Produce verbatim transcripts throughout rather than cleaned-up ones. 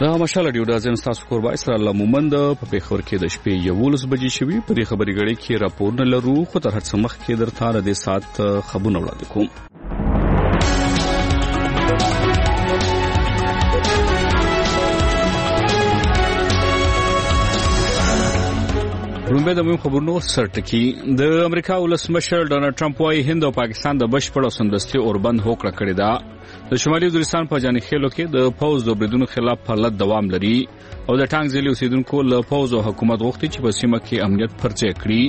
دا مشاله ډیو دازم تاسو کور وایس را لمومند په پیښور کې د شپې یولس بجې شوي په دې خبري غړي کې راپورونه لرو خو تر هڅه مخ کې درته د سات خبرونه وړاندې کوم. رومبه د مهم خبرونو سرټکی د امریکا ولسمشر ډونالد ټرمپ وايي هند او پاکستان د بشپړ سمدستي اوربند هوکړه کړې ده. د شمالي وزیرستان په جانب خېلو کې د فوز د بریدونو خلاف فعالیت دوام لري او د ټانګ ځلې اوسیدونکو له فوز او حکومت غوښتي چې په سیمه کې امنیت پرځای کړي.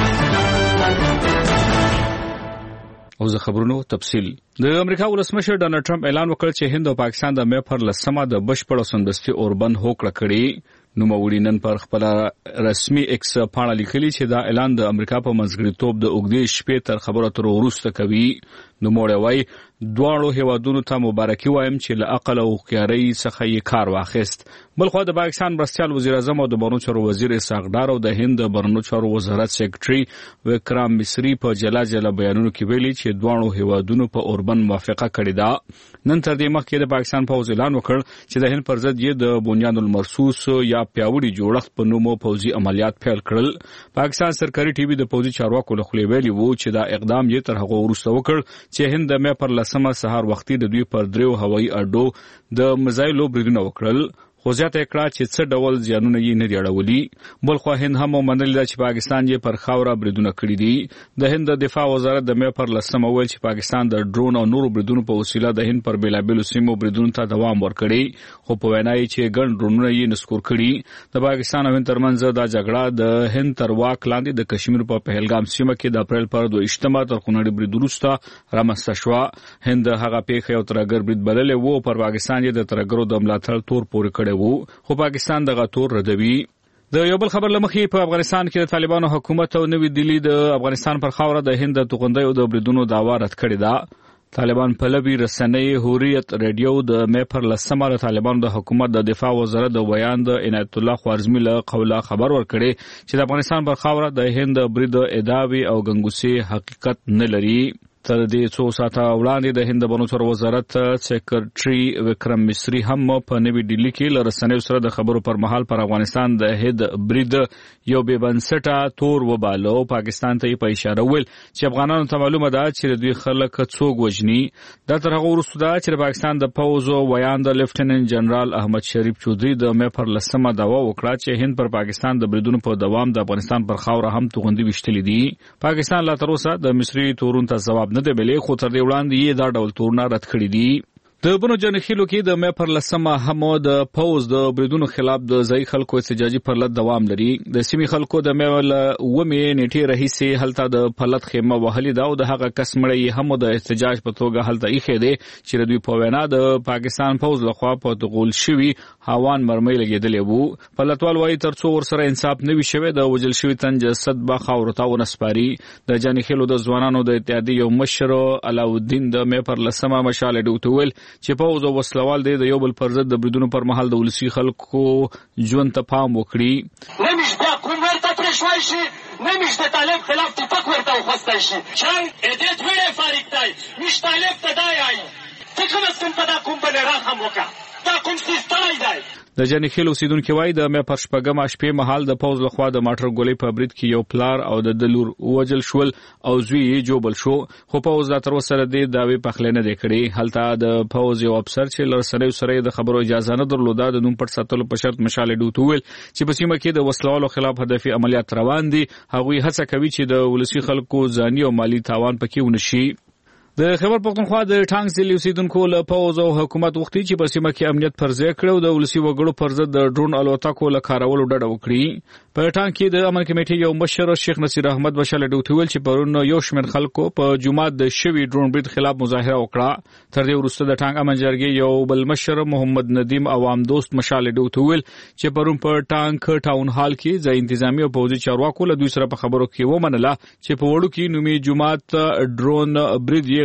او زه خبرونو تفصیل د امریکا ولسمشر ډونالد ټرمپ اعلان وکړ چې هند او پاکستان د مې پر لسمه د بشپړ سمدستي اوربند هوکړه کړې. نو موري نن پر خپل رسمي ایکس پاڼه لیکلي چې دا اعلان د امریکا په منځګړیتوب د اوږدې شپې تر خبرو اترو وروسته کوي. نو موري وايي دواړو هیوادونو ته مبارکي وایم چې له عقل او خيارۍ څخه یې کار واخیست. بلخو د پاکستان مرستيال وزیر اعظم او د بهرنیو چارو وزیر اسحاق ډار او د هند د بهرنیو چارو وزارت سیکریټري وکرام مصری په جلا جلا بیانونو کې ویلي چې دواړو هیوادونو په اوربند موافقه کړې ده. نن تر دې مخکې د پاکستان په اعلان وکړ چې د هند پر ضد یې د بنیاد المرصوص یا پیاوړي جوړښت په نومو پوځي عملیات پیل کړل. پاکستان سرکاري ټي وي د پوځي چارواکو له خولې ویلي وو چې دا اقدام یې تر هغه وروسته وکړ چې هند د مې پر لسمه سهار وختي د دوی پر دریو هوایي اډو د میزایلو بریدونه وکړل. خو زیاته کړه چې څه ډول زیانونه یې نه دی اړولي. بلخو هند هم ومنل چې پاکستان یې پر خاوره بریدونه کړي دي. د هند د دفاع وزارت د مې پر لسمه ویل چې پاکستان د ډرون او نورو بریدونو په وسیله د هند پر بیلابیلو سیمو بریدونو ته دوام ورکړي. خو په وینا یې چې ګڼ ډرونونه یې نسکور کړي. د پاکستان او هند ترمنځ دا جګړه د هند تر واک لاندې د کشمیر په پهلګام سیمه کې د اپریل پر دویشتمه تر خونړي برید وروسته رامنځته شوه. هند هغه پیښه یو ترګر برید بللې وو پر پاکستان یې د ترګرو د ملاتړ تور پورې کړی وو. خو پاکستان دغه تور ردوي. د یو بل خبر لمخې په افغانستان کې د طالبانو حکومت او نوې دلی د افغانستان پر خاوره د هند د توغندیو د بریدونو داوا رد کړې ده. طالبان په لوی رسنۍ هوریت رادیو د مې پر لسمه د طالبانو د حکومت د دفاع وزارت د بیان د عنایت الله خوارزمي له قوله خبر ورکړي چې د افغانستان پر خاوره د هند برید ادعاوي او ګنګوسي حقیقت نه لري. تر دې څو ساعته وړاندې د هند بهرنیو چارو وزارت سیکریټري وکرم مصری هم په نوې ډیلی کې له رسنیو سره د خبرو پر مهال پر افغانستان د هند برید یو بې بنسټه تور وباله. پاکستان ته په اشاره ویل چې افغانانو ته معلومه ده چې دوی خلک څوک وژني. دا تر هغه وروسته ده چې پاکستان د پوځ ویان د لیفټیننټ جنرال احمد شریف چودري د مې پر لسمه داوا وکړه چې هند پر پاکستان د بریدونو په دوام د افغانستان پر خاوره هم توغندي وشتلې دي. پاکستان لا تر اوسه د مصری تورون ته جواب نه دی بلې خو تر دې وړاندې یې دا ډول تورونه رد کړي دي. د بنو جنخیلو کې د مې پر لسمه هم د پوز د بریدونو خلاف د ځای خلکو احتجاجي پرلط دوام لري. د سیمې خلکو د مې ول ومه نیټه رئیسه هلته د پرلط خیمه وهلي دا او د هغه کس مړی هم د احتجاج په توګه هلته یې دی چې د دوی په وینا د پاکستان پوز لخوا په دغول شوی هاوان مرمۍ لګیدلې وو. پرلطوال وايي ترڅو ورسره انصاف نه وي شوی د وجل شوی تن جسد با خاورتا ونسپاري. د جنخیلو د ځوانانو د اتحادیې یو مشر علاءالدین د مې پر لسمه مشاله ډوتول چې په اوزو وسلوال دی د یو بل پر ضد د بریدونو پر مهال د ولسی خلکو ژوند ته پام وکړي. نمیش بیا کوم ورته پرشوای شي نمیش د طالب خلاف ټیپک ورته وخوستای شي چای ادیت ویډه فاریکتای مش طالب تدای آی څنګه څنګه پدا کوم بل راهم وکا دا کوم سیستای دی. د جنخیل اوسیدونکو وای د مې پر شپږم شپې مهال د پوز لخوا د ماټر ګولې په برید کې یو پلار او د دلور وجل شول او زوی یې جوبل شو. خو پوز د تر وسره د داوی پخلې نه دکړي. هلته د پوز یو افسر چې لرسره سره د خبرو اجازه نه درلوده د نوم پټ ساتلو په شرط مشاله ډوتول چې په سیمه کې د وسلوالو خلاف هدفي عملیات روان دي. هغوی هڅه کوي چې د ولسی خلکو ځاني او مالی تاوان پکې ونشي. د خبر پښتونخوا د ټانګ ځلې اوسیدونکو له پوز او حکومت وختي چې په سیمه کې امنیت پرځای کړو د ولسی وګړو پر ضد د ډرون الوتکو له کارولو ډډه وکړي. په ټانګ کې د امن کمیټې یو مشر شیخ نصیر احمد بشاله ډوتول چې پرون یو شمېر خلکو په جمعه د شوی ډرون برید خلاف مظاهره وکړه. تر دې وروسته د ټانګ امن جرګې یو بل مشر محمد ندیم عوام دوست مشاله ډوتول چې پرون په ټانګ ټاون هال کې ځای انتظامی او پوځي چارواکو له دوی سره په خبرو کې ومنله چې په وړو کې نومي جمعه ډرون برید یې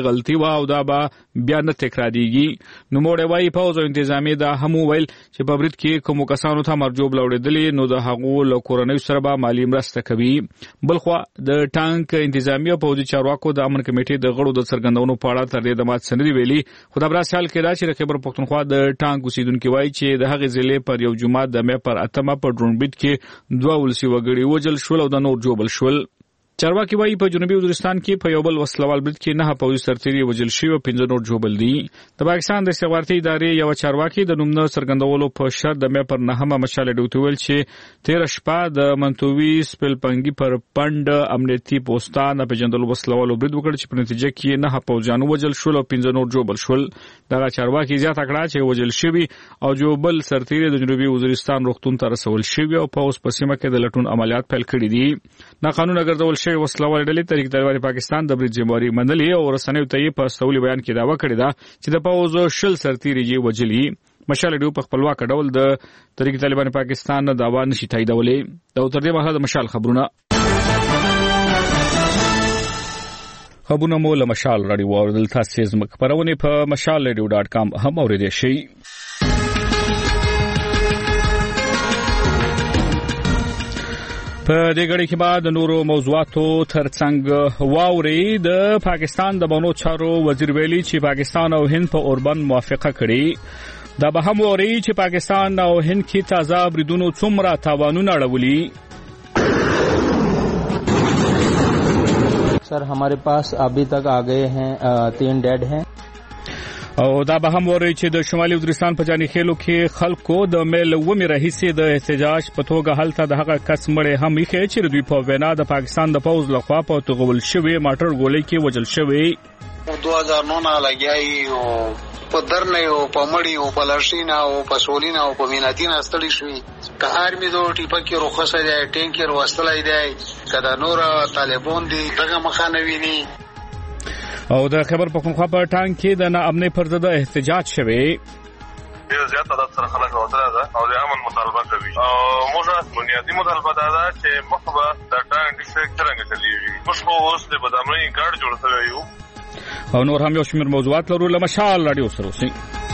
غلطي و او دا به بیا نه تکرارېږي. نو موړی وایي پوځ او انتظامیه دا هم وویل چې په برید کې کومو کسانو ته مرجوب لوړېدلي نو د هغو له کورنیو سره به مالي مرسته کوي. بلخوا د ټانک انتظامیه پوځي چارواکو د امن کمیټې د غړو د څرګندونو په اړه تر دې دمه څه نه دي ویلي. خو دا برعکس حال کې دا چې د خیبر پښتونخوا د ټانک اوسیدونکي وایي چې د هغې ضلعې پر یو جومات د مې پر اتمه په ډرون برید کې دوه ولسي وګړي وژل شول او د نور ژوبل شول. چارواکي وایي په جنوبي وزیرستان کې په یو بل وسلوال برید کې نه پوځي سرتیري وژل شوي او پنځه نور ژوبل دي. د پاکستان د استخباراتي ادارې یو چارواکي د نوم نه څرګندولو په شرط د مې پر نهمه مشال ډیوټي ویل چې تیر شپه د منتوي سپلپنګي پر پند امنیتي پوسټان په جندل وسلوال برید وکړ چې په نتیجه کې نه پوځیان وژل شول او پنځه نور ژوبل شول. دغه چارواکي زیاته کړه چې وژل شوي او ژوبل سرتیري د جنوبي وزیرستان روغتون ته رسول شوي او په اوس په سیمه کې د لټون عملیات پیل کړي دي. ناقانونه ګرځول شوی وسلوال ډلې تحریک طالبان پاکستان د برید ذمہواري منلې او رسنیو ته یې په استولي بیان کې دعوه کړې ده چې د پوځ شل سرتیري یې وژلي. مشال ډیو په خپلواک ډول د تحریک طالبان پاکستان نه دعوا نشي تاییدولې. دا تر دې مهاله د مشال خبرونه خبرونه مو له مشال راډیو اوریدل تاسو زموږ خبرونه په مشال ریډیو ډاټ کام هم اوریدئ شئ. په دې غړي کې بعد نورو موضوعاتو ترڅنګ واوري د پاکستان د بانو چارو وزیر ویلي چې پاکستان او هند په اوربن موافقه کړي. دا به هم ووري چې پاکستان او هند کې تازه بریدونو څومره تاوانونه اړولي. सर हमारे पास अभी तक आ गए हैं तीन डेड हैं. او دا به هم وری چې د شمالي وزیرستان په جاني خېلو کې خلکو د میل ومه رئیسې د احتجاج په توګه حالت د هغه کس مړې هم یې چې دوی په وینا د پاکستان د پوز لخوا په توغول شوی ماټر ګولې کې وجل شوی. دو هزار نو نه لګیای او په درنه او په مړی او په لاشینا او په سولینا او په میناتینا استړی شوی. که آرمی دو ټیپکی روخصه دی ټینکر وستلای دی کدا نور طالبان دی دغه مخانوینی. او د خبر پښتونخوا په ټانک کې د ناامنۍ پر ضد احتجاج شوی. ډیر زیات عدد سره خلک راوتل ده او د امن مطالبه کوي او موږ بنیادی مطالبه ده چې مخبه د ټانک ډیسټریکټ څنګه چلیږي. موږ خو اوس د بدامنۍ ګډ جوړ شوی یو او نور هم یو شمېر موضوعات لرو. له مشال راډیو سره اوسئ.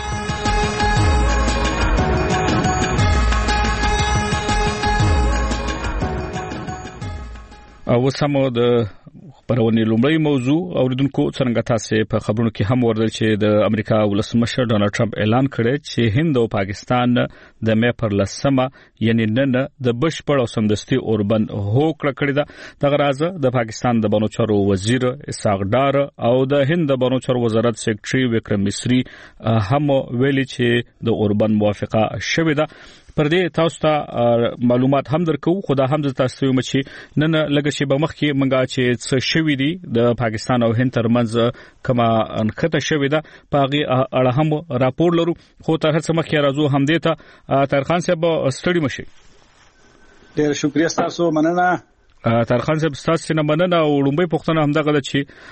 او سمو د خبرونه لومړی موضوع اوریدونکو څنګه تاسو په خبرونو کې هم وردل چې د امریکا ولسمشر ډونالد ټرمپ اعلان کړی چې هند او پاکستان د مې پر لسمه یعنی نن د بشپړ او سمدستي اوربند هوکړه کړې ده. دغه راز د پاکستان د بانو چارو وزیر اسحاق ډار او د هند د بانو چارو وزارت سیکریټري وکرم مصری هم ویلي چې د اوربند موافقه شوې ده. پر دې تاسو ته معلومات هم درکو. خدا هم تاسو ته مچ نن لګ شي به مخ کې منګه چې څه شوې دي د پاکستان او هند ترمنځ کما انخته شوې ده پاغي اړه هم راپور لرو. خو تر هڅه مخ کې راځو هم دې ته ترخان صاحب ستړي مشي. ډېر شکریہ تاسو مننه. ترخان صاحب تاسو نه مننه او لومبي پښتنه هم دغه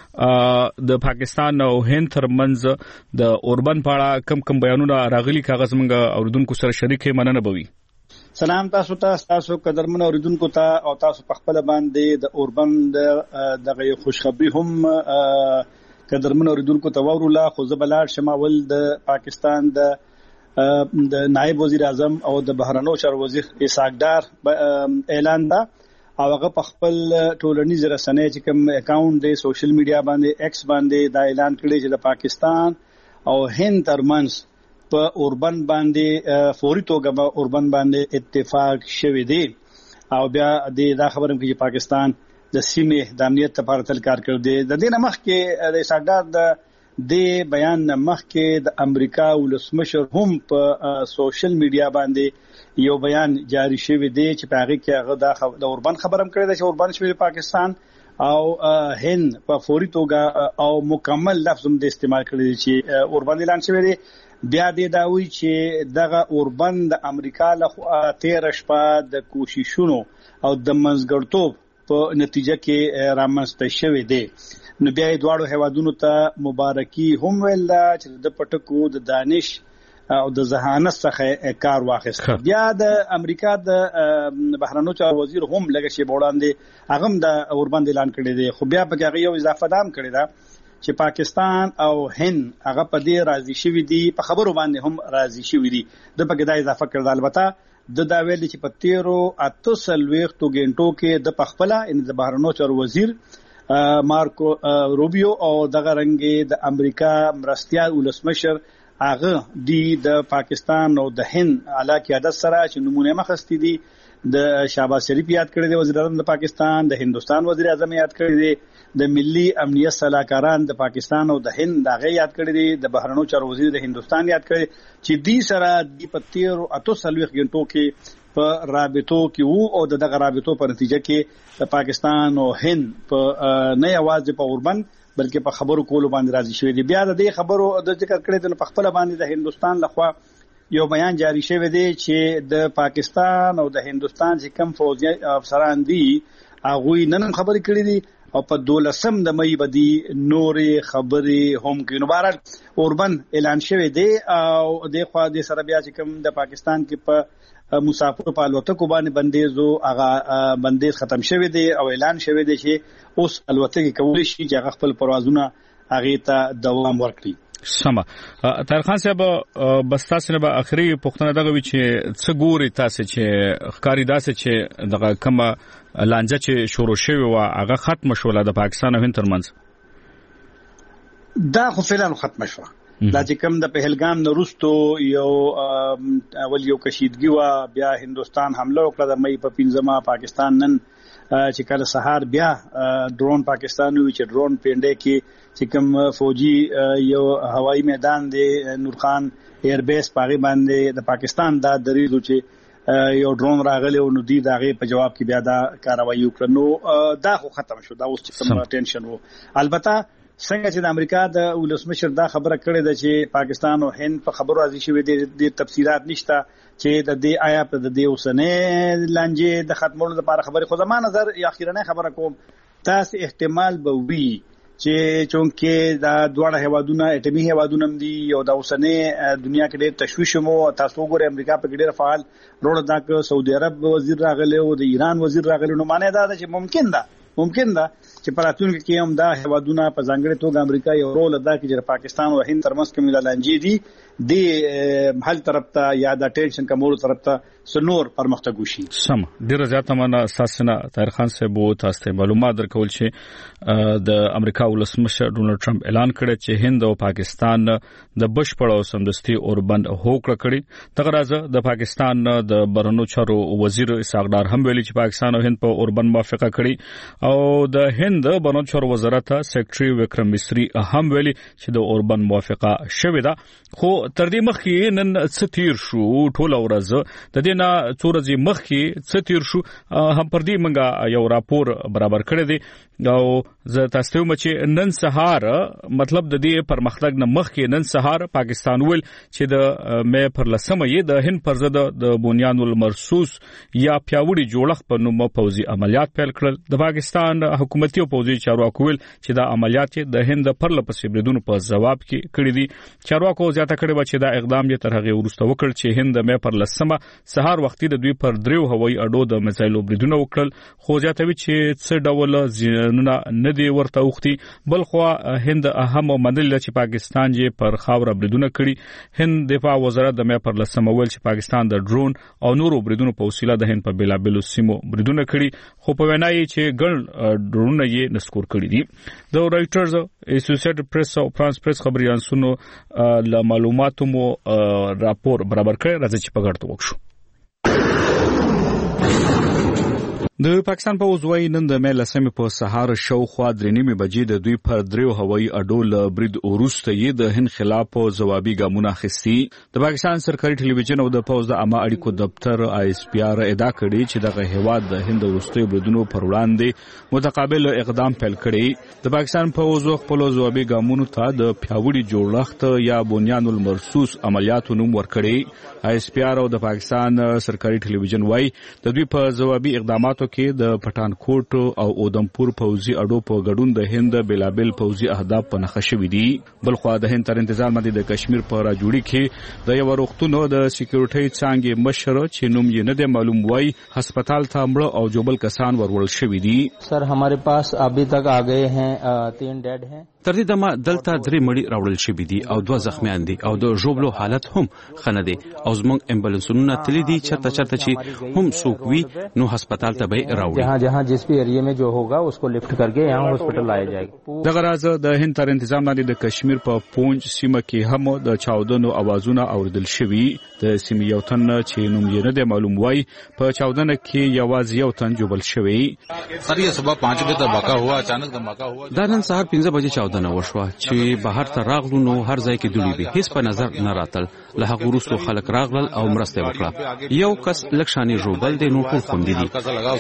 چې د پاکستان او هند ترمنځ د اوربن په اړه کم کم بیانونه راغلي کاغذ منګه اوریدونکو سره شریک مننه بوي. سلام تاسو ته تاسو قدرمن اوریدونکو ته او تاسو په خپل باندې د اوربن دغه خوشخبری هم قدرمن اوریدونکو ته وروله. خو زبلار شمال د پاکستان د د نائب وزیر اعظم او د بهرنیو چارو وزیر اسحاق ډار اعلان ده او هغه په خپل ټولنیز رسنۍ چې کوم اکاونټ دی سوشل میډیا باندې ایکس باندې دا اعلان کړی چې د پاکستان او هند ترمنځ په اوربن باندې فوري توګه په اوربن باندې اتفاق شوی دی. او بیا د دا خبرم کې پاکستان د سیمې د امنیت لپاره تل کار کوي. د دې نمخ کې د اسحاق د د بیان نمخ کې د امریکا ولسمشر هم په سوشل میډیا باندې یو بیان جاری شوی دی چې په هغه کې هغه د اوربن خبرم کړی دی چې اوربن شوی پاکستان او هند په فوري توګه او مکمل لفظ هم د استعمال کړی دی چې اوربن اعلان شوی دی. بیا دې دا وی چې دغه اوربن د امریکا له تیر شپه د کوششونو او د منځګړتوب په نتیجه کې رامنځته شوی دی. نو بیا دواړو هیوادونو ته مبارکي هم ویل چې د پټکو د دانش او د ذهانت څخه کار واخیست. بیا د امریکا د بهرنیو چارو وزیر هم لږ شی وړاندې هغه د اوربند اعلان کړی دی. خو بیا په هغه یو اضافه دام کړی دا چې پاکستان او هند هغه په دې راضي شوي دي، په خبرو باندې هم راضي شوي دي. د پکې دا اضافه کړل البته د دا ویل چې په تیرو اته څلوېښتو غنټو کې د پخپله ان د بهرنیو چارو وزیر مارکو روبیو او دغه رنګ د امریکا مرستیال ولسمشر هغه دی د پاکستان او د هند اعلی قیادت سره چې نمونه مخستی دي د شهباز شریف یاد کړی دی وزیر اعظم د پاکستان، د هندستان وزیر اعظم یاد کړی دی، د ملي امنیت صلاحکاران د پاکستان او د هند دغه یاد کړی دی، د بهرنیو چارو وزیر د هندستان یاد کړی چې دی سره د پتیر او اتو سلويخ غنټو کې په رابطو کې وو او دغه رابطو په نتیجه کې د پاکستان او هند په نه یوازې په اوربند بلکې په خبرو کولو باندې راضي شوی دی. بیا د دې خبرو د ذکر کړی د خپل باندې د هندستان لخوا یو بیان جاری شوی دی چې د پاکستان او د هندستان چې کم فوجي افسران دي هغه نن خبرې کړې دي او په دولسم د مې بدی نورې خبرې هم کې نوبارل اوربند اعلان شوی دی او د خوا د سره بیا چې کم د پاکستان کې په مسافر په الوتکو باندې بندیزو هغه بندیز ختم شوی دی او اعلان شوی دی چې اوس الوتکې کولی شي چې هغه خپل پروازونه هغه ته دوام ورکړي. سما طاهر خان صاحب بس تاسو نه به اخري پوښتنه دغه وی چې څه ګوري تاسو چې ښکاری داسې چې دغه کومه لانجه چې شروع شوی و هغه ختم شوله د پاکستان او هند ترمنځ؟ دا خو فعلا ختم شوه. دا چې کوم د پهلګام نه وروسته یو اول یو کشیدګي و، بیا هندستان حمله وکړه د مې په پنځمه، پاکستان نن چې کله سهار بیا ډرون پاکستان وی چې ډرون پینډه کې چې کوم فوجي یو هوایي میدان دی نورخان ایر بیس پاغي باندې د پاکستان دا دریزو چې یو ډرون راغلی او نو دی دغه په جواب کې بیا دا کاروایی وکړه. نو دا خو ختم شو، دا اوس چې کوم ټینشن وو. البته څنګه چې د امریکا د ولسمشر دا خبره کړې ده چې پاکستان او هند په خبرو راضي شوي دي، د تفصيلات نشته چې د دې آیا په د دې اوسنۍ لانجې د ختمولو لپاره خبرې. خو زما نظر اخیرنه خبره کوم تاسو احتمال به وي چې چونکه دا دواړه هوادونه اټمی هوادونه دي او د اوسنۍ دنیا کې ډېر تشویش مو تاسو ګورئ امریکا په ډېر فعال رول دا ک سعودي عرب وزیر راغلی او د ایران وزیر راغلی، نو معنی دا ده چې ممکن ده ممکن ده چې پراتونکو کې هم دا هوادونه په ځانګړي توګه امریکا یو رول ادا کوي چې پاکستان او هند ترمنځ کوم لانجې دي د حل طرف ته یا د ټینشن کمولو طرف ته سنور پرمختګ وشي. سم ډیره زیاته مننه ساسنه طاهر خان صاحب وو تاسو ته معلومات درکول چې د امریکا ولسمشر ډونالد ټرمپ اعلان کړی چې هند او پاکستان د بشپړ او سمدستي اوربند هوکړه کړي. دغه راځه د پاکستان د بهرنیو چارو وزیر اسحاق ډار هم ویلي چې پاکستان او هند په اوربند موافقه کړي او د هند بهرنیو چارو وزارت سیکریټري وکرم مصری هم ویلي چې د اوربند موافقه شوې ده. خو تر دې مخکې نن څه تیر شو ټول ورځ د دې نه څو ورځې مخکې څه تیر شو هم پر دې منګه یو راپور برابر کړی دی او زه تاسو ته چې نن سهار مطلب د دې پرمختګ نه مخکې نن سهار پاکستان ول چې د مې پر لسمه یې د هند پر ضد د بنیان المرصوص یا پیاوړي جوړښت په نوم پوځي عملیات پیل کړل. د پاکستان حکومتي او پوځي چارواکو ول چې دا عملیات د هند پر لپسې بریدونو په جواب کې کړی دي. چارواکو زیاته کړی و چې دا اقدام یې تر هغه وروسته وکړ چې هند مې پر لسمه سهار وختي د دوی پر دریو هوایي اډو د میزایلو بریدونه وکړل. خو زیاتوي چې څه ډول نه نه دی ورته وختي بل خو هند اهم منل چې پاکستان یې پر خاور بریدونه کړي. هند دفاع وزارت د مې پر لسمه ویل چې پاکستان د ډرون او نورو بریدونو په وسیله د هند په بلابلو سیمو بریدونه کړي، خو په وینا یې چې ګڼ ډرونونه یې نسکور کړي دي. د رائټرز اسوسییټډ پریس او فرانس پریس خبري انسونو ل معلوماتو مو راپور برابر کړی. راځي چې په ګډه وکړو. د پاکستان په وزوی نن د مې لسمه په سهار شاوخوا درې نیمه بجې د دوی پر دریو هوایي اډو ل برید اوروسته یې د هند خلاف ځوابي ګامونه اخیستي. د پاکستان سرکاري ټلویزیون او د پوز د عامه اړیکو دفتر آی اس پی آر ادعا کړې چې دغه هواد د هند وروستي بریدونو پر وړاندې متقابل اقدام پیل کړي. د پاکستان په وزو خپل ځوابي ګامونو ته د پیاوړي جوړښت یا بنیان المرصوص عملیاتو نوم ورکړي. آی اس پی آر او د پاکستان سرکاري ټلویزیون وايي د دوی په ځوابي اقداماتو کې د پټانکوټ او اودمپور پوځي اډو په ګډون د هند بلابل پوځي اهداف په نښه شوي دي. بل خو د هند تر انتظار باندې د کشمیر په راجوړي کې د یو وروختونو د سکیورټي څانګې مشر چې نوم یې نه دی معلوم وای هسپتال ته مړ او جوبل کسان ورول شوي دي. سر हमारे पास अभी तक आ गए हैं तीन डेड हैं. تر دې دمه دلته درې مړي راوړل شوي دي او دوه زخمیان دي او د ژوبلو حالت هم ښه نه دی او زموږ امبولانسونه تللي دي چرته چرته چې هم څوک وي نو هسپتال ته به راوړي. جہاں جہاں جس بھی ایریا میں جو ہوگا اس کو لفٹ کر کے یہاں ہاسپٹل لایا جائے گا. دغه راز د هند تر تنظیم باندې د کشمیر په پونج سیمه کې هم د چاودنو اوازونه اوریدل شوي. د سیمې یو تن چې نوم یې نه دی معلوم وای په چاودنه کې یوازې یو تن جوړل شوی. سر یہ صبح پانچ بجے دھماکہ ہوا، اچانک دھماکہ ہوا. دا نن سهار پنځه بجې چاودنه وشوه چې بهر ته راغلو نو هر ځای کې دوړې وې، هیڅ په نظر نه راتل. له هغه وروسته خلک راغلل او مرسته وکړه. یو کس لږ شانې ژوبل دی نو ټول خوندي دي.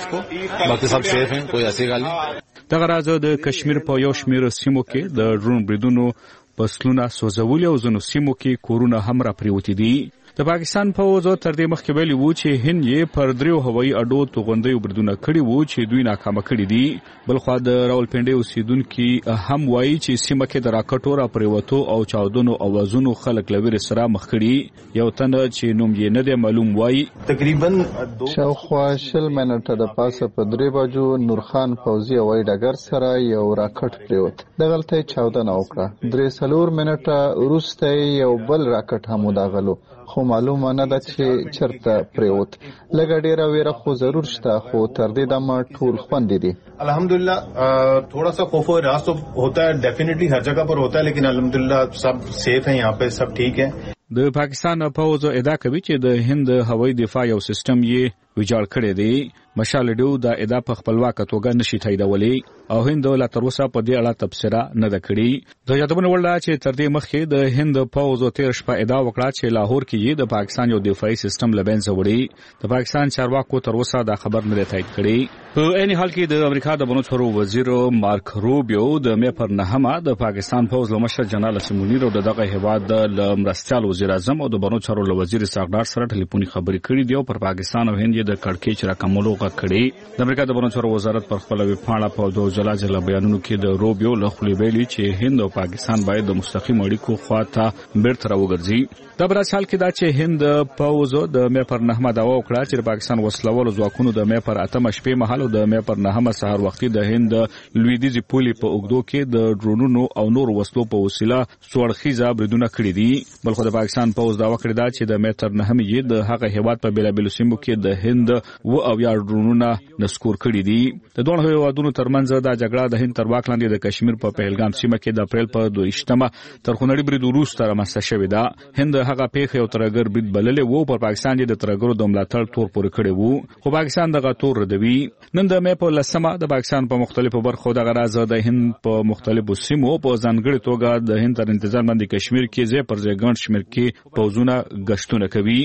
باقي سب سیف ہیں، کوئی ایسی غالي. دغه راز د کشمیر په یو شمېر سیمو کې د ډرون بریدونو پسلونه سوځولي او ځینو سیمو کې کورونه هم را پریوتي دي. د پاکستان پوځ تر دې مخکې ویلي وو چې هند یې پر دریو هوایي اډو توغندیو بریدونه کړي وو چې دوی ناکامه کړي دي. بلخوا د راولپنډۍ اوسیدونکي هم وایي چې سیمه کې د راکټو را پریوتو او چاودنو اوازونو خلک له ویرې سره مخ کړي. یو تن چې نوم یې نه دی معلوم وایي تقریبا شاوخوا شل منټه د پاسه په درې بجو نورخان پوځي هوایي ډګر سره یو راکټ پریوت. دغلته چاودنه وکړه. درې څلور منټه وروسته یو بل راکټ هم وداغلو خو معلومه نه ده چې چرته پریوت. لږه ډیره ویره خو ضرور شته خو تر دې دمه ټول خوندي دي. الحمدللہ تھوڑا سا خوف و ہراس تو ہوتا ہے، ڈیفینیٹلی ہر جگہ پر ہوتا ہے، لیکن الحمدللہ سب سیف ہیں یہاں پہ، سب ٹھیک ہے. د پاکستان پوځ ادعا کوي چې د هند هوایي دفاع یو سیستم یې ویجاړ کړی دی. مشال ډیو دا ادعا په خپلواکه توګه نشي تاییدولی او هند لا تر اوسه په دې اړه تبصره نه ده کړې. د یادونه وړ ده چې تر دې مخکې د هند پوځ تیر شپه ادعا وکړه چې لاهور کې د پاکستان یو دفاعي سیستم لبنځه وړي. د پاکستان چارواکو تر اوسه دا خبر نه تایید کړی. په عین حال کې د امریکا د بڼو چارو وزیر مارک روبیو د مې پر نهمه د پاکستان پوځ له مشر جنرال سیمونیر او دغه هیواد د مرستیال وزیر اعظم او د بڼو چارو له وزیر ساغدار سره ټلیفوني خبرې کړې دي او پر پاکستان او هند د کړکېچ راکمولو غږ کړی. د امریکا د بڼو چارو وزارت پر خپل ویبپاڼه په دوه جلا جلا بیانونو کې د روبیو له خولې ویلي چې هند او پاکستان باید د مستقیم اړیکو خواته بیرته راوګرځي. دا برعکس حال کې دا چې هند پوځ د مې پر نهمه دعوا وکړه چې د پاکستان وسلوالو ځواکونو د مې پر اتمه شپې مهال او د مې پر نهمه سهار وختي د هند لویدیځي پولې په اوږدو کې د ډرونونو او نور وسلو په وسیله څوړخیزه بریدونه کړي دي. بلخو د پاکستان پوځ دعوا کړې ده چې د مې تر نهمه یې د هغه هیواد په بیلابیلو سیمو کې د هند و او یا ډرونونه نسکور کړي دي. د دوه هیوادونو ترمنځ دا جګړه د هند تر واک لاندې د کشمیر په پهلګام سیمه کې د اپریل په دوه ویشتمه تر خونړي برید وروسته رامنځته شوې ده. هند هغه پیښه یو ترګر برید بللې وو، پر پاکستان یې د ترګرو د ملاتړ تور پورې کړی وو خو پاکستان دغه تور ردوي. نن د مې په لسمه د پاکستان په مختلفو برخو دغه راز د هند په مختلفو سیمو په ځانګړي توګه د هند تر انتظار باندې کشمیر کې ځای پر ځای ګڼ شمېر کې پوځونه گشتونه کوي.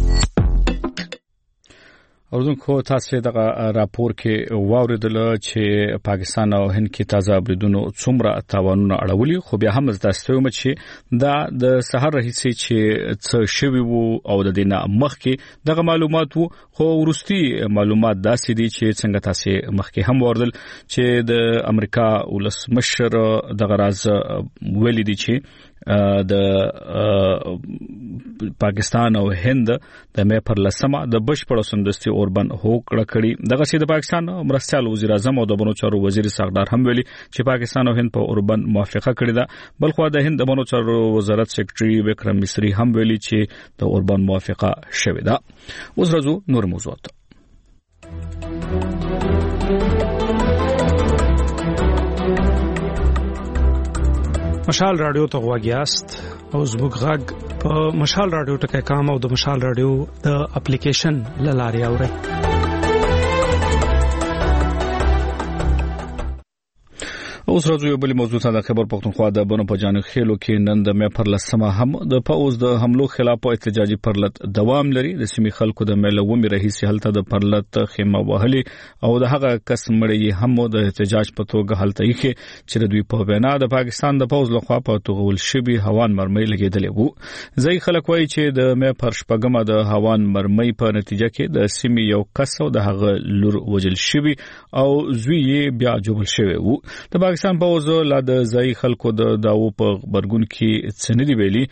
اوردونکو تاسو دغه راپور کې واوریدل چې پاکستان او هند کې تازه بریدونو څومره تاوانونه اړولي، خو بیا هم زدهستوي چې دا د سحر رئیسي چې څه شوی وو او د دینه مخکې دغه معلومات وو. خو ورستي معلومات داسې دي چې څنګه تاسو مخکې هم وردل چې د امریکا ولسمشر دغه راز ویلي دي چې د پاکستان او هند د مې پر لسمه د بشپړ سمدستي اوربند هوکړه کړي. دغه سي د پاکستان مرستیال وزیر اعظم او د بنو چارو وزیر ساغدار هم ویلي چې پاکستان او هند په اوربند موافقه کړې ده. بلخو د هند د بنو چارو وزارت سیکریټري وکرم مصری هم ویلي چې د اوربند موافقه شوې ده. اوس راځو نور موضوعات. مشال رادیو ته غواګیاست او زموږ غږ په مشال رادیو ټکي کام او د مشال رادیو د اپلیکیشن لاري اوري. اوس راځو یو بل موضوع ته. د خبر پښتونخوا د بنو په جانب خېلو کې نن د مې پر لسمه هم د پوز د حملو خلاف او احتجاجي پرلط دوام لري. د سیمې خلکو د ملومي رئیس هلته د پرلط خیمه وهلي او د هغه کس مړی هم د احتجاج په توګه هلته یې چې د دوی په بنا د پاکستان د پوز لخوا په توغول شبي هوان مرمۍ لګیدلې وو. ځای خلک وایي چې د مې پر شپږمه د هوان مرمۍ په نتیجه کې د سیمې یو کس او د هغه لور وجل شوی او زوی یې بیا جوړ شوی وو. د پاکستان پوز لا د ځای خلکو د داو په برګون کې څنډي ویلي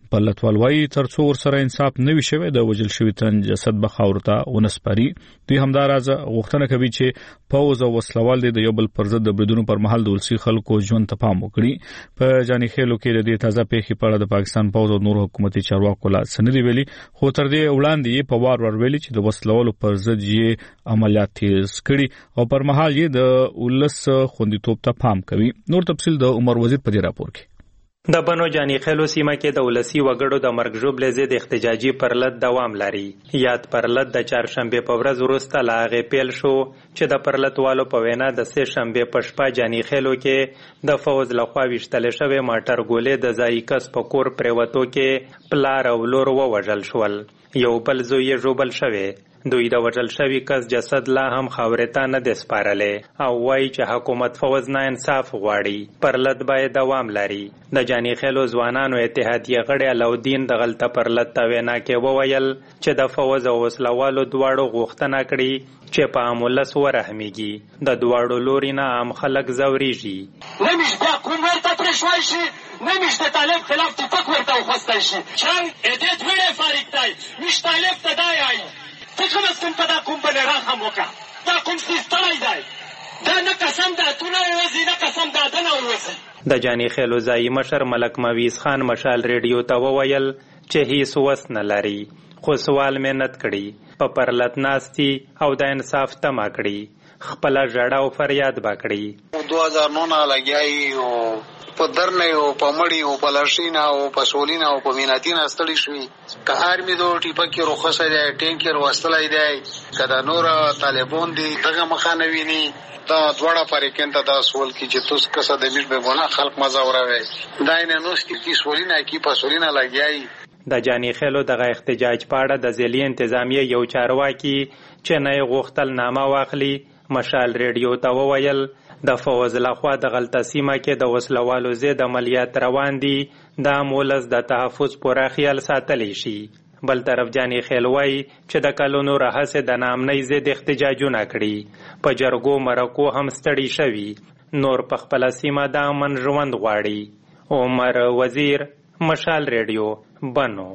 په لټوالوي ترڅو ورسره انصاف نه وي شوی د وجل شوی تن جسد بخاورته ونسپاري. دوی همدارازه غوښتنه کوي چې پوز او وسلوال د یو بل پر ضد د بریدونو پر مهال د ولسی خلکو ژوند ته پام وکړي. په جاني خېلو کې د دې تازه پیښې په اړه د پاکستان پوز او نور حکومتي چارواکو لا سندري ویلي، خو تر دې وړاندې په وار ور ویلي چې د وسلوالو پر ضد یې عملیات تیز کړي او پر مهال یې د ولس خوندیتوب ته پام کوي. نور تفصیل د عمر وزیر په دې راپور کې. د بنو جاني خېلو سیمه کې د ولسی وګړو د مرګ ژوبلې ضد احتجاجي پرلط دوام لري. یاد پرلط د چهارشنبه په ورځ وروسته لا غې پیل شو چې د پرلط والو په وینا د سه شنبه په شپه جاني خېلو کې د فوز لخوا وشتل شوی ماټر ګولې د ځای کس په کور پریوتو کې پلار او لور ووژل شول. یو بل زوی ژوبل شوی. دوی د وژل شوی کس جسد لا هم خاورته نه د سپارلې او وایي چې حکومت فوز نه انصاف غواړي. پرلط باید دوام لري. د جاني خېلو ځوانانو اتحادیه غړي علاودین د غلطه پرلط وینا کې وویل چې د فوز او وسلوالو دواړو غوښتنه کړې چې په امولس ورحمیږي. د دواړو لوري نه عام خلک زوريږي. نمیشه بیا کوم ورته پرشوای شي، نمیشه د طالب خلاف ټیپک ورته وخوستای شي. چنگ ادیت ویډه فارکتای میش طالب تدای آی ته کوم څه په دا کوم بل راهم وکا دا کوم څه ستړی دی دا نه قسم دا تو نه وځي نه قسم دا نه وځي. د جاني خېلو ځای مشر ملک مویز خان مشال ریډیو ته وویل چې هیڅ وس نه لري، خو سوال مهنت کړي، په پرلط ناستی او د انصاف تمه کړي، خپل ژړا او فریاد وکړي. دو هزار نو نه لګیای او په درنه او په مړی او په لاشینا او په سولینا او په میناتینا ستړي شوی. که آرمی دو ټیپکی روخصه دی، ټینکر وستلای دی، کدا نور طالبون دی دغه مخانوي ني دا دوړه فریقین ته دا سوال کی چې توس کسه د میش به ګنا خلق مزه وراوي داینه نوس کی سولینا کی په سولینا لګیای. د جاني خېلو دغه احتجاج پاړه د ځلی انتظامیه یو چارواکي چې نه غوښتل نامه واخلي مشال ریډیو ته وویل د فوز لخوا د غلطه سیمه کې د وسلوالو زید عملیات روان دي، د مولز د تحفظ پوره خیال ساتلی شي. بل طرف جاني خېل وایي چې د کلونو راهیسې د نامنۍ ضد احتجاجونه کړي، په جرګو مرکو هم ستړي شوي، نور په خپله سیمه د امن ژوند غواړي. عمر وزیر، مشال ریډیو، بنو.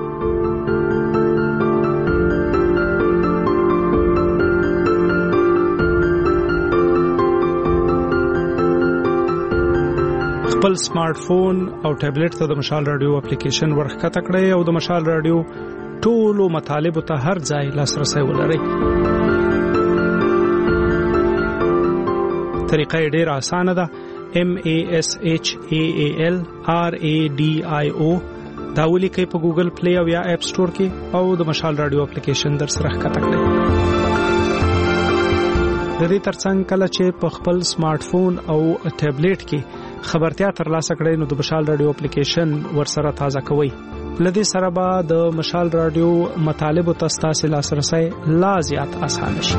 خپل سمارټ فون او ټابلیټ ته د مشال رادیو اپلیکیشن ورخکته کړئ او د مشال رادیو ټولو مطالب ته هر ځای لاسرسي ولرئ. طریقه ډېره اسانه ده. M A S H A A L R A D I O دا ولیکئ په ګوګل پلی او یا اپ سٹور کې او د مشال رادیو اپلیکیشن در سره ښکته کړئ. د دې ترڅنګ کله چې په خپل سمارټ فون او ټابلیټ کې خبرتیا ترلاسه کړئ نو د مشال رادیو اپلیکیشن ورسره تازه کوئ. لدې سره به د مشال رادیو مطالب او تاسو لاسرسي لا زیات اسانه شي.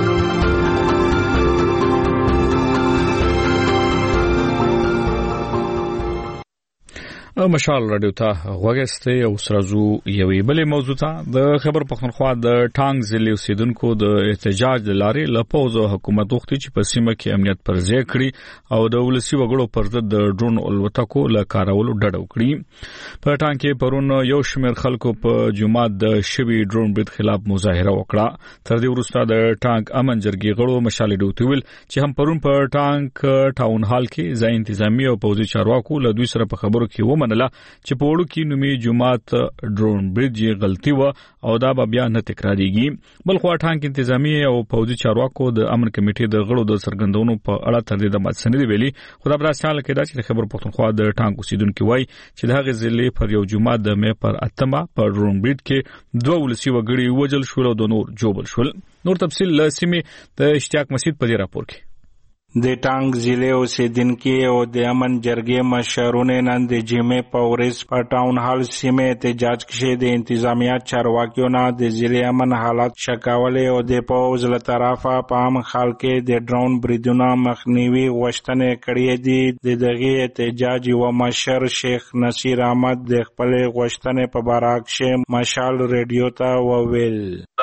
مشال رادیو ته غوښتي او سرزو یوې بلې موضوع ته د خبر پختونخوا د ټانګ ضلع اوسیدونکو د احتجاج لارې لپوز او حکومت وختي چې په سیمه کې امنیت پر ځای کړی او د ولسی وګړو پر ضد د ډرون الوتکو له کارولو ډډ وکړي. په ټانګ کې پرون یو شمېر خلکو په جمعه د شوی ډرون برید خلاف مظاهره وکړه. تر دې وروسته د ټانګ امن جرګې غړو مشال ډیوټي ویل چې هم پرون په ټانګ ټاون هال کې ځای انتظامی او پوځي چارواکو له دوی سره په خبرو کې ومنله چې په وړو کې نومي جماعت ډرون برید غلطي و او دا به بیا نه تکرارېږي. بل خو ټانګ انتظامی او پوځي چارواکو د امن کمیټې د غړو د سرګندونو په اړه تر دې د ماتسنې ویلي. خو دا براساله کې دا چې خبر پختونخوا د ټانګ اوسیدونکو وایي چې د هغې ضلع پر یو جمعه د مې پر اتمه په ډرون برید کې دوه ولسی وګړي وژل شول او د نور جوبل شول. نور تفصیل له سیمې د اشتیاق مسجد په دې راپور کې. د ټانګ ضلع اوسیدونکو او د امن جرګې مشرونه نن د جمعې په ورځ په ټاون هال سیمه احتجاج کې د انتظامیه چارواکیو نه د ضلع امن حالات شکاولې او د پوز له طرفه په عام خلک د ډرون بریدونو مخنیوي غوښتنې کړې دي. د دغه احتجاج و مشر شیخ نصیر احمد د خپل غوښتنې په باره کې مشال ریډیو ته وویل. نن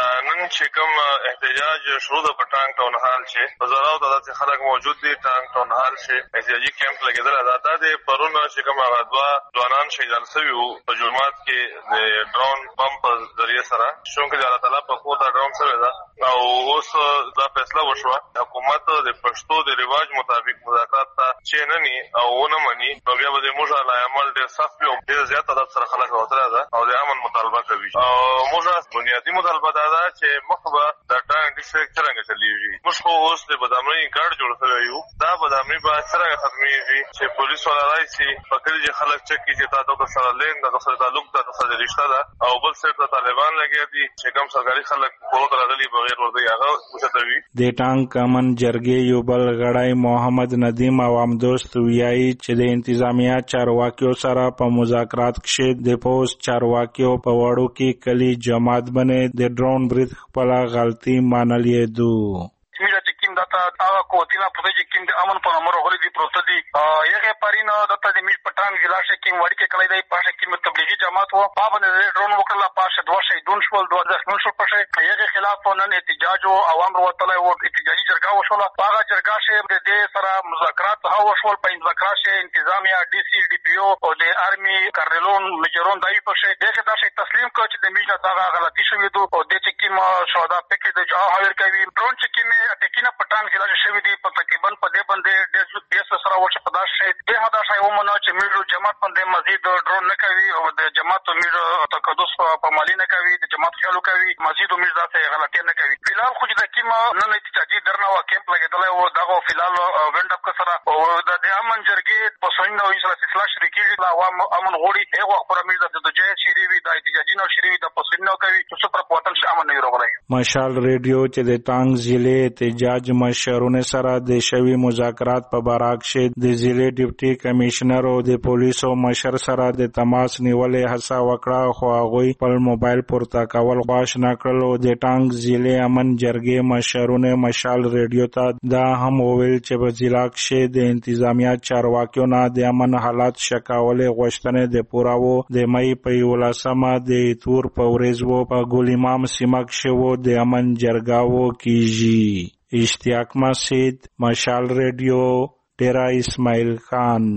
چې کوم احتجاج شروع د پټانګ ټاون هال چې زراو د خلک موجود دي ټانګ ټاون هال چې احتجاجي کیمپ لګیدل دا د پرونه چې کوم غدوا ځوانان شهیدان شوي وو په جرمات کې د ډرون بم په ذریعہ سره شونکه د الله تعالی په خو دا ډرون سره دا او اوس دا فیصله وشوه حکومت د پښتو د ریواج مطابق مذاکرات ته چې نه ني او ونه مني نو بیا به موږ علی عمل ډېر سخت او ډېر زیات عدد سره خلک راوتره ده او د امن مطالبه کوي او موږ بنیادی مطالبه دا ده چې مخبه د ټانګ ډیسټریکټ څنګه چلیږي موږ خو اوس د بدامنۍ ګډ جوړ شوی یو دا بدامنۍ به څنګه ختميږي چې پولیس ولا راځي په کلی چې خلک چکی چې تاسو د سره لین د سره تعلق د سره رشتہ ده او بل څه د طالبان لګي دي چې کوم سرکاري خلک په راغلي بغیر ورته هغه وشتوي د ټانګ امن جرګې یو بل غړی محمد ندیم عوام دوست ویایي چې د انتظامیه چارواکیو سره په مذاکرات کې د پوسټ چارواکیو په وړو کې کلی جماعت باندې د ډرون برید خپل غلطي مانلې دو میرا چکیم داتا آغا کوتینا پوتے چکیم دے امن پر امر غلی دی پروتا دی یغه پارین داتا د میج پټان ضلع شکیم وړي کې کړی دی پاشه کې تبلیغي جماعت وو پابند ډرون وکړه پاشه دوه شهیدون شول دوه ځخمون شول پاشه یغه خلاف نن احتجاج او عوام وروتله او احتجاجي جرګه وشوله هغه جرګه شه د دې سره مذاکرات هاو وشول په مذاکرات شه انتظامیه ډي سي ډي پی او او د ارمي کارنلون میجرون دای پاشه دغه دا شي تسلیم کړ چې د میج نه دا غلطي شوې دو او د چکیم شهدا پکې د جوه هایر کوي ډرون چکیم ټکینه پټان ضلع شوی دی په تقریبا په دې باندې ډېر بیس سره ورشه په داش شي د هدا شای ومنه چې میرو جماعت باندې مزید ډرون نه کوي او د جماعت میرو تقدس په مالی نه کوي د جماعت خیالو کوي مزید امید ذاته غلطي نه کوي فلحال خو د کیما نن احتجاجي درنه وا کیمپ لګیدل او دغه فلحال ویند اپ سره او د امن جرګې په سوینه او اسره اصلاح شریکي د عوام امن غوړي هغه خبره امید ذاته د جې شری وی د احتجاجي نو شری د پسینو کوي چې پر وطن شه امن نه وروغلای مشال ریډیو چې د ټانګ ضلع احتجاج مشرونه سره د شوی مذاکرات په باراک شه د ضلع ډیپټي کمشنر او د پولیسو مشر سره د تماس نیولې هڅه وکړه خو هغه په موبایل پورته کول غواش نه کړل د ټانګ ضلع امن جرګې مشرونه مشال ریډیو ته دا هم وویل چې په ضلع کې د انتظامیه چارواکیو نه د امن حالات شکاولې غوښتنې د پوراو د مې په ولسمه د تور په ورځ وو په ګولامام سیمه کې وو د امن جرګاو کیږي اشتیاق مسجد مشال ریډیو ډیرا اسماعیل خان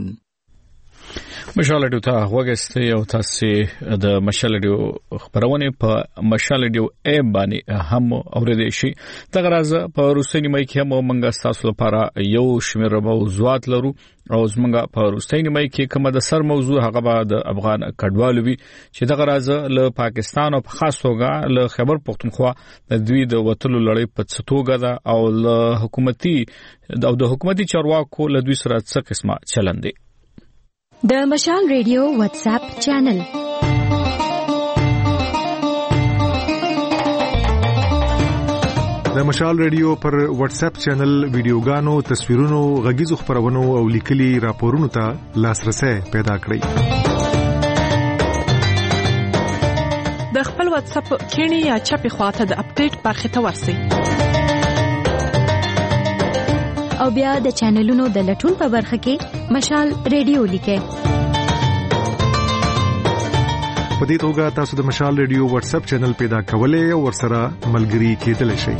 مشال ریډیو ته وګستې او تاسو د مشال ریډیو خبرونه په مشال ریډیو ایم باندې هم اوریدئ شي دغه راز په روسي نیمه کې هم موږ تاسو لپاره یو شمېر موضوعات لرو او زمونږ په روسي نیمه کې کومه د سر موضوع هغه به د افغان کډوالو وي چې دغه راز له پاکستان او په خاص توګه له خیبر پختونخوا د دوی د وټلو لړۍ په څتوګه ده او له حکومتي او د حکومتي چارواکو له دوی سره څه قسمه چلند دي د مشال ریډیو واتس اپ چینل د مشال ریډیو پر واتس اپ چینل ویډیوګانو تصویرونو غږیزو خبرونو او لیکلي راپورونو ته لاسرسي پیدا کړئ د خپل واتس اپ کینی یا چپی خواته د اپډیټ برخه ته ورسئ او بیا د چینلونو د لټون په برخه کې مشال ریډیو لیکئ په دې توګه تاسو د مشال ریډیو واتس اپ چینل پیدا کولای او ورسره ملګري کېدلی شئ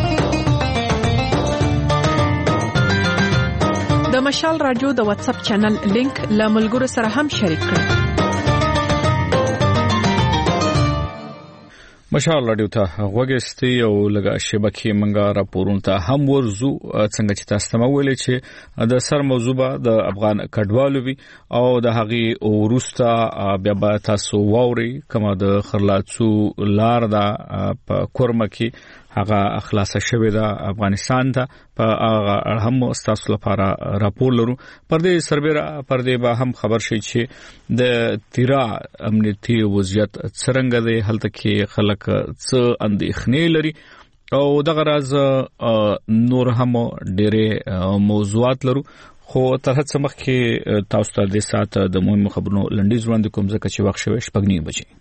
د مشال رادیو د واتس اپ چینل لینک له ملګرو سره هم شریک کړئ مشال رادیو ته وګستې او لږه شبکې منګه راپورون ته هم ورزو څنګه چې تاسو ته ویل چې د سر موضوع د افغان کډوالو وي او د هغه ورستا بیا به تاسو ووري کما د خرلاڅو لار دا په کورمه کې هغه اخلاص شوی دا افغانستان ته په هغه هم تاسو لپاره راپور لرو پر دې سربېره پر دې به هم خبر شي چې د تیرا امنیتي وضعیت څنګه دی هلته کې خلک څه اندېښنې لري او دغه راز نور هم ډېرې موضوعات لرو خو تر هڅه مخکې تاسو ته د سات د مهمو خبرونو لنډیز وړاندې کوم ځکه چې وخت شوی شپږ نیمه بجې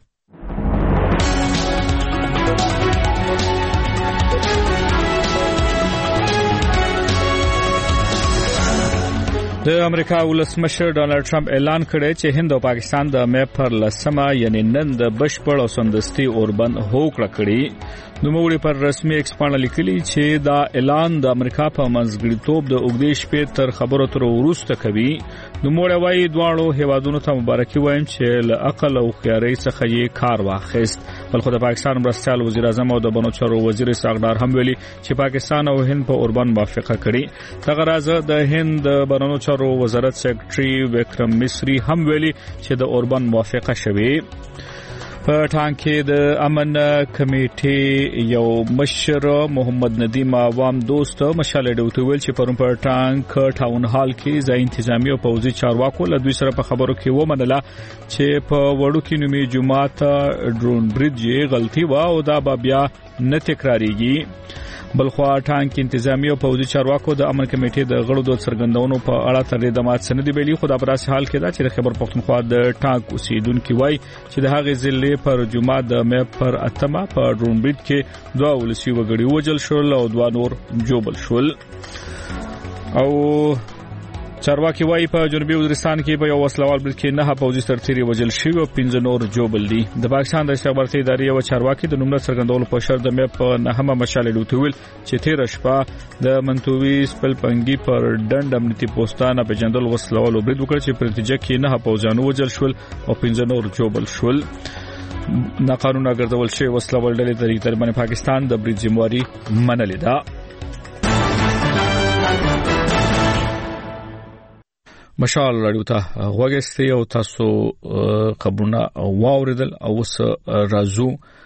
د امریکا ولسمشر ډانلډ ټرمپ اعلان کړی چې هند او پاکستان د مې پر لسمه یعنی نن د بشپړ او سمدستي اوربند هوکړه کړي نوموړي پر رسمي ایکس باندې لیکلي چې دا اعلان د امریکا په منځګړیتوب د اوږدې شپې تر خبرو تر وروسته کوي. نوموړي وايي دواړو هیوادونو ته مبارکي وایم چې له عقل او خیارۍ څخه یې کار واخیست. بل خو د پاکستان مرستیال وزیر اعظم او د بنو چارو وزیر ساغدار هم ویلي چې پاکستان او هند په اوربان موافقه کړې. دغه راز د هند د بنو چارو وزارت سیکریټري وکرم مصری هم ویلي چې د اوربان موافقه شوه. په ټانکې د امن کمیټې یو مشر محمد ندیم عوام دوست مشال ډوته ویل چې پرون په ټانک ټاون هال کې ځای انتظامی او پوځي چارواکو له دوی سره په خبرو کې ومنله چې په وړو کې نومي جماعت ډرون بریج غلطي و او دا بیا نه تکراریږي. بلخوا ټانک انتظامی او پوځي چارواکو د امن کمیټې د غړو د څرګندونو په اړه تر دې دمات سند ویلي. خو دا په داسې حال کې دا چې د خیبر پختونخوا د ټانک اوسیدونکو وای چې د هغې ضلع پر جمعه د مې پر اتمه په ډرون بریج کې دوه ولسی وګړي وجل شول او دوه نور جوبل شول. او چارواکي وای په جنوبي وزیرستان کې په یو وسلوال بریج کې نه پوځي سرتیري وجل شوی او پنځه نور جوبل دي. د پاکستان د استخباراتي ادارې او چارواکي د نومره څرګندولو په شرط د مې په نهمه مشال ډوتویل چې تیر شپه د منتوي سپل پنګي پر ډند امنیتي پوسټانه په جندل وسلوال بریج وکړ چې په نتیجه کې نه پوځیانو وجل شول او پنځه نور جوبل شول. ناقانونه ګرځول شوی وسلوال ډلې د طالبان پاکستان د بریج ذمہواری منلې ده. مشال رادیو ته غوږیسته او تاسو خبرونه واوریدل او اوس راځو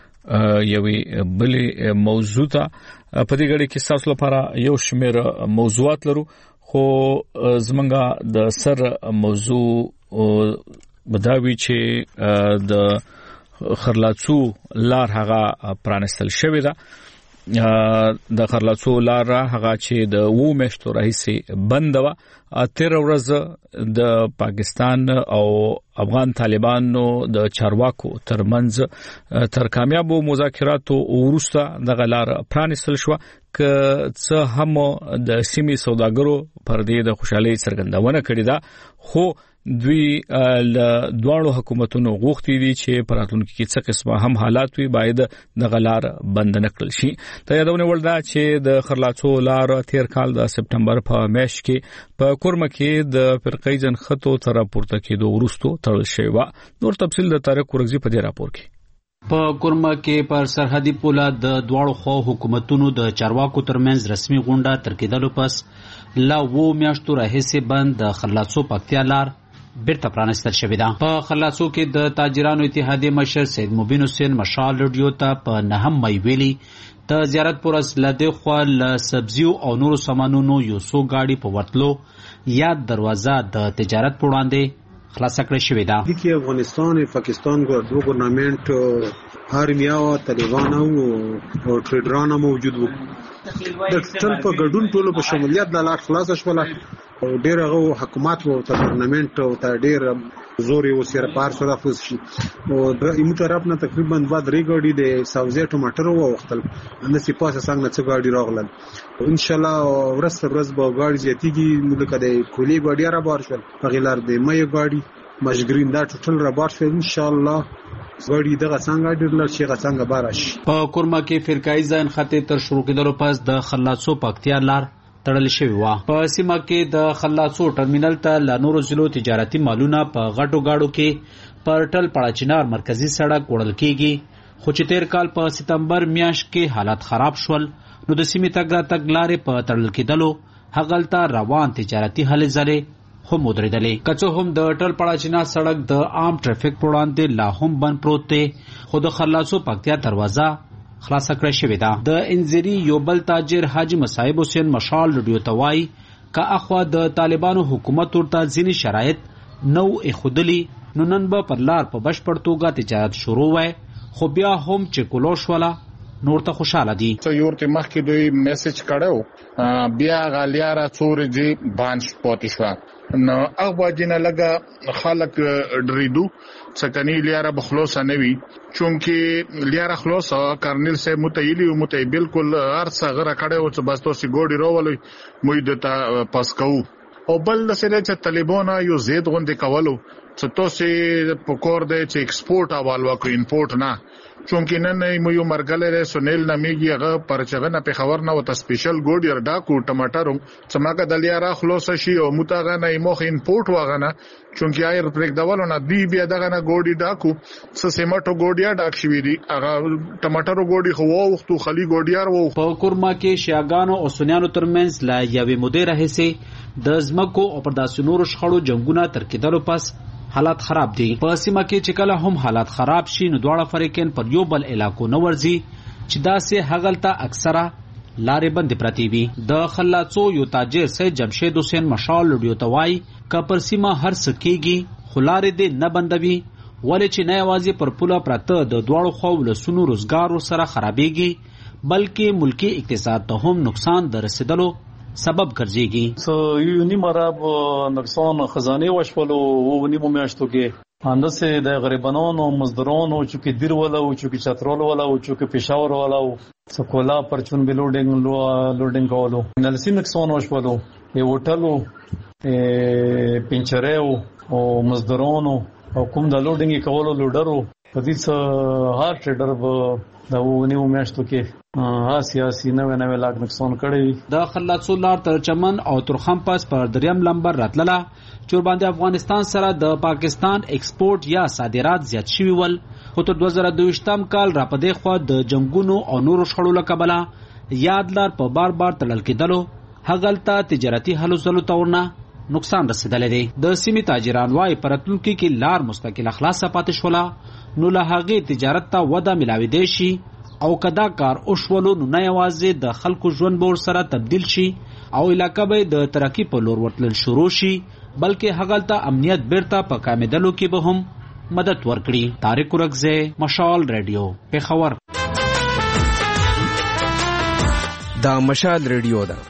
یوې بلې موضوع ته. په دې غړي کې تاسو لپاره یو شمېر موضوعات لرو خو زمونږه د سر موضوع بداوی چې د خرلاڅو لار هغه پرانستل شوې ده. د خرلاڅو لار هغه چې د وو میاشتو راهیسې بند و. تیر ورځ د پاکستان او افغان طالبانو د چارواکو ترمنځ تر کامیابو مذاکراتو وروسته د غلار پرانستل شو ک څه هم د سیمې سوداګرو پر دې د خوشحالي څرګندونه کړې ده. خو دوی له دواړو حکومتونو غوښتي دي چې په راتلونکي کې څه قسمه هم حالات وي باید د غلار بند نه کړل شي. ته یادونه ولدا چې د خرلاڅو لار تیر کال د سپټمبر په میاشت کې په کورمه کې د فرقې جن خطو تر پورته کېدو وروسته تړل شوی و. نور تفصیل د طارق قرغزي په دې راپور کې. په کورمه کې پر سرحدي پوله د دواړو خو حکومتونو د چارواکو ترمنځ رسمي غونډه تر کېدلو پس لا وو میاشتو راهیسې بند د خرلاڅو پکتیا لار بیرته پرانستل شوې ده. په خلاصو کې د تاجرانو اتحادیې مشر سید مبین حسین مشال رادیو ته په نهم مې ویلي د زیارت پر اصله خو له سبزیو او نورو سامانونو یو څو گاډي په ورتلو یا دروازه د تجارت په وړاندې خلاص کړې شوې ده. د کې افغانستان پاکستان ګور دوه ګورنمنت هارمیا او طالبان او ټریډران موجود وو. د ټول په ګډون ټولو په شمولیت د لار خلاص شول او ډیر هغه حکومت او ګورنمنت او ډیر زور یو سره پار سره فوس شي او د ایمو طرف نه تقریبا دوه درې ګاډي د سبزی ټماټر او وختل نه سی پاسه څنګه څه ګاډي راغلل. ان شاء الله ورځ ورځ به ګاډي زیاتیږي ملک د کولی ګاډي را بار شول په غلار د مې ګاډي مشګرین دا ټول را بار شول. ان شاء الله ګاډي دغه څنګه ډیر لږ شي څنګه بارش. په کورما کې فرقای ځان خطه تر شروع کېدلو پس د خلاصو پکتیا لار تړل شوی و. په سیمه کې د خلاصو ټرمینل ته لا نورو ضلعو تجارتي مالونه په غټو گاډو کې پر ټل پړاچینار مرکزی سړک وړل کېږي. خو چې تیر کال په سپتمبر میاشت کې حالات خراب شول نو د سیمې تګ را تګ لارې په تړل کېدلو هغلته روان تجارتي هلې ځلې هم ودرېدلې. که څه هم د ټل پړاچینار سړک د عام ټرافیک په وړاندې لا هم بند پروت دی خو د خلاصو پکتیا دروازه خلاص کړی شوې ده. د انځری یو بل تاجر حاجی مصعب حسین مشال رادیو ته وایي که اخوا د طالبانو حکومت ورته ځینې شرایط نو اخودلی نو نن به پر لار په بشپړ توګه تجارت شروع وای خو بیا هم چې کولو شوله نور ته خوشاله دي. څو یورته مخکې دوی میسج کړو بیا غالیاره څورې دی بانش پاتې شو نو هغه جن لګه خلک ډریدو څکنی لیاره بخلوص نه وی چونکه لیاره خلاص کرنل سے متعیلی او متعی بالکل ارڅ غره کړه او چې بس تو سی ګوډي راولې موږ د پاس کوو او بل سره چې طالبان یو زید غوندې کولو څه تاسو په کور دی چې ایکسپورټ حواله کوي انپورټ نه چونکه نن مې یو مرګله سنیل نامېږي هغه پرچغه نه په خبر نه وته سپیشل ګوډ یې ډاکو ټماټر څماګه د لیا را خلاص شي او متاغه نه مخ انپورټ واغنه چونکه ایر پرېک دولو نه دی بیا دغه نه ګوډي ډاکو س سیمټو ګوډیا ډاک شوی دی هغه ټماټر ګوډي خو وختو خلی ګوډیار وو په کورما کې شیاګانو او سنیانو ترمنځ لا یوې مودې راهسي د زمکو او پر داسې نورو شخړو جنگونه تر کېدلو پس حالات خراب دي په سیمه کې چې کله هم حالات خراب شي نو دواړه فریقین پر یو بل علاقو نه ورځي چې داسې هغلته اکثره لارې بندې پرتې وي د خلاصو یو تاجر سید جمشید حسین مشال لډیو توای ک پر سیمه هر سکیږي خلارې دې نه بندوي ولې چې نه یوازې پر پوله پراته د دواړو خو ولسونو روزګار سره خرابېږي بلکې ملکی اقتصاد ته هم نقصان دررسیدلو سبب ګرځيږي سو یو نیمراب نقصان خزانه وشولو و نیمو میاشتو کې اندسه د غریبانو مزدورانو چې دیر ولا او چې چترول ولا او چې پېښور ولا او سکولا پرچون بلوډینګ لوډینګ کولو نلسی نقصان وشولو یو هوټلو پنچریو او مزدورانو او کوم د لوډینګ کولو لوډرو په دې څه هار ټریډر دا و نیمو میاشتو کې سیاسي نوې نوې لاګ نقصان کړی د خلاصو لار تر چمن او ترخم پاس پر دریم لمبر راتلله چې باندې افغانستان سره د پاکستان ایکسپورټ یا صادرات زیات شوي ول خو تر دوه زره دویشتم کال را پدې خو د جنگونو او نورو شخړو له کبله یاد لار په بار بار تړل کېدلو هغلته تجارتي هلو ځلو تورنه نقصان رسیدلی دی د سیمې تاجران وايي پرتلونکي کې لار مستقل خلاصه پاتې شوله نو له هغې تجارت ته وده ملاویدی شي او کدا کار اوشولو نو نه یوازې د خلکو ژوند به ورسره تبدیل شي او علاقه به د ترقی په لور ورتلل شروع شي بلکې هغلته امنیت بیرته په کامیدلو کې به هم مدد ورکړي طارق ورکزه مشال رادیو پیښور دا مشال رادیو ده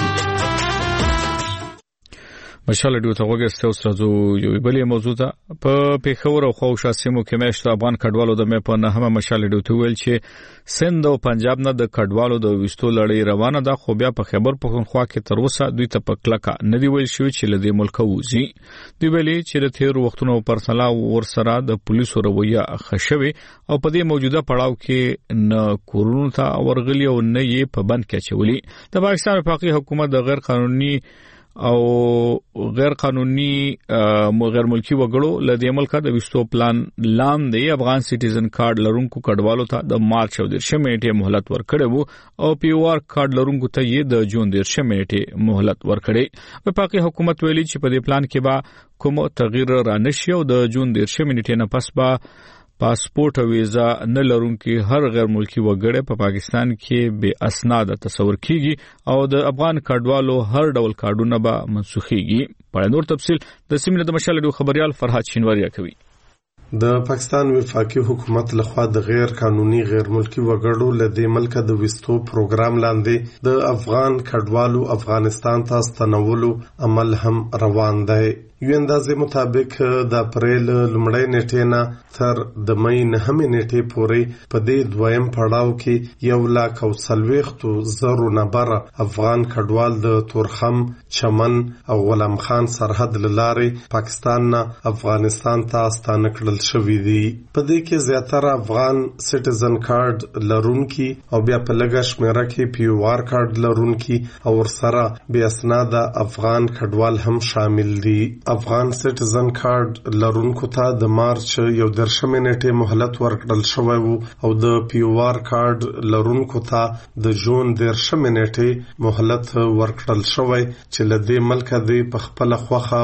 مشال رادیو ته وګورئ اوس راځو یو بلې موضوع ده په پیښور او خوشا سیمو کې مېشت افغان کډوالو د مې په نهمه مشال رادیو ته ویل چې سند او پنجاب نه د کډوالو د وستو لړۍ روانه ده خو بیا په خیبر پښتونخوا کې تر اوسه دوی ته په کلکه نه دی ویل شوی چې لدې ملک وځي دوی ویلي چې د تیر وختونو پرسلا ورسره د پولیسو رویه خښوي او په دې موجوده پړاو کې نه کورونو ته ورغلي او نه یې په بند کې چولي د پاکستان وفاقي حکومت د غیر قانوني او غیر قانوني غیر ملکی وګړو لدې ملک د وستو پلان لاندې افغان سټیزن کارت لرونکو کډوالو ته د مارچ او د شمیټه مهلت ورکړی وو او پی او آر کارت لرونکو ته یې د جون د شمیټه مهلت ورکړی وفاقي حکومت ویلي چې په دې پلان کې به کوم تغییر را نشي او د جون د شمیټه نه پس به پاسپورت او ویزا نه لرونکي هر غیر ملکی وګړي په پا پاکستان کې بے اسناد تصور کیږي او د افغان کډوالو هر ډول کارډونه به منسوخيږي په نور تفصيل د سیمې د مشال ډیو خبريال فرحات شینواریا کوي د پاکستان وفاقي حکومت لخوا د غیر قانوني غیر ملکی وګړو لدې ملک د وستو پروګرام لاندې د افغان کډوالو افغانستان ته ستنولو عمل هم روان دی یو اندازې مطابق د اپریل لومړۍ نیټې نه تر د مې نهمې نیټې پورې په دې دویم پړاو کې یو لاک او څلوېښتو زرو نه بره افغان کډوال د تورخم چمن او غلام خان سرحد له لارې پاکستان نه افغانستان ته ستانه کړل شوي دي په دې کې زیاتره افغان سټیزن کارت لرونکي او بیا په لږه شمیره کې پی او آر کارت لرونکي او ورسره بې اسناده افغان کډوال هم شامل دي افغان سټیزن کارت لرونکو ته د مارچ یو درشمې نیټې مهلت ورکړل شوی وو او د پی او آر کارت لرونکو ته د جون درشمې نیټې مهلت ورکړل شوی چې له دې ملکه دی په خپل خوخه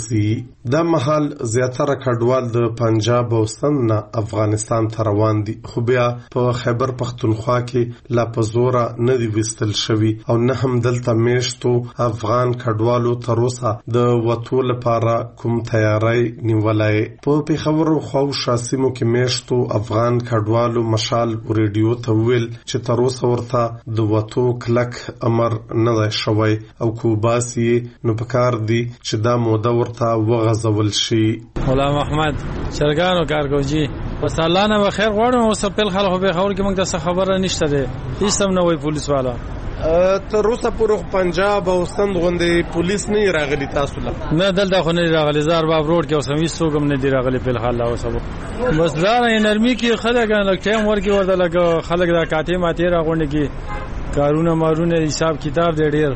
ووځي دا مهال زیاتره کډوال د پنجاب او سند نه افغانستان ته روان دي خو بیا په خیبر پښتونخوا کې لا په زوره نه دی وستل شوی او نه هم دلته میشتو افغان کډوالو تر اوسه د وټو لپاره کوم تیاری نیولای په پیښور او خوشا سیمو کې میشتو افغان کډوالو مشال ریډیو ته ویل چې تر اوسه ورته د وټو کلک امر نه دی شوی او کوباسي نو پکار دی چې دا موده ورته وغځول شي غلام احمد چرګانو کارګوجي بس الله نه خیر غواړم او سپل خلکو به خبر کې موږ د خبره نشته ده هیڅ هم نه وای پولیس والا تر اوسه پورې پنجاب او سند غوندې پولیس نه راغلي تاسو له؟ نه دلته خو نه راغلي، زار باب روډ کې اوسه هیڅ څوک هم نه دی راغلي په الحال لا اوسه. بس دا نرمي کې خلک لږ ټایم ورکړي ورته لږ خلک دا کاته ماته راغونډي کې کارونه مارونه حساب کتاب دی ډیر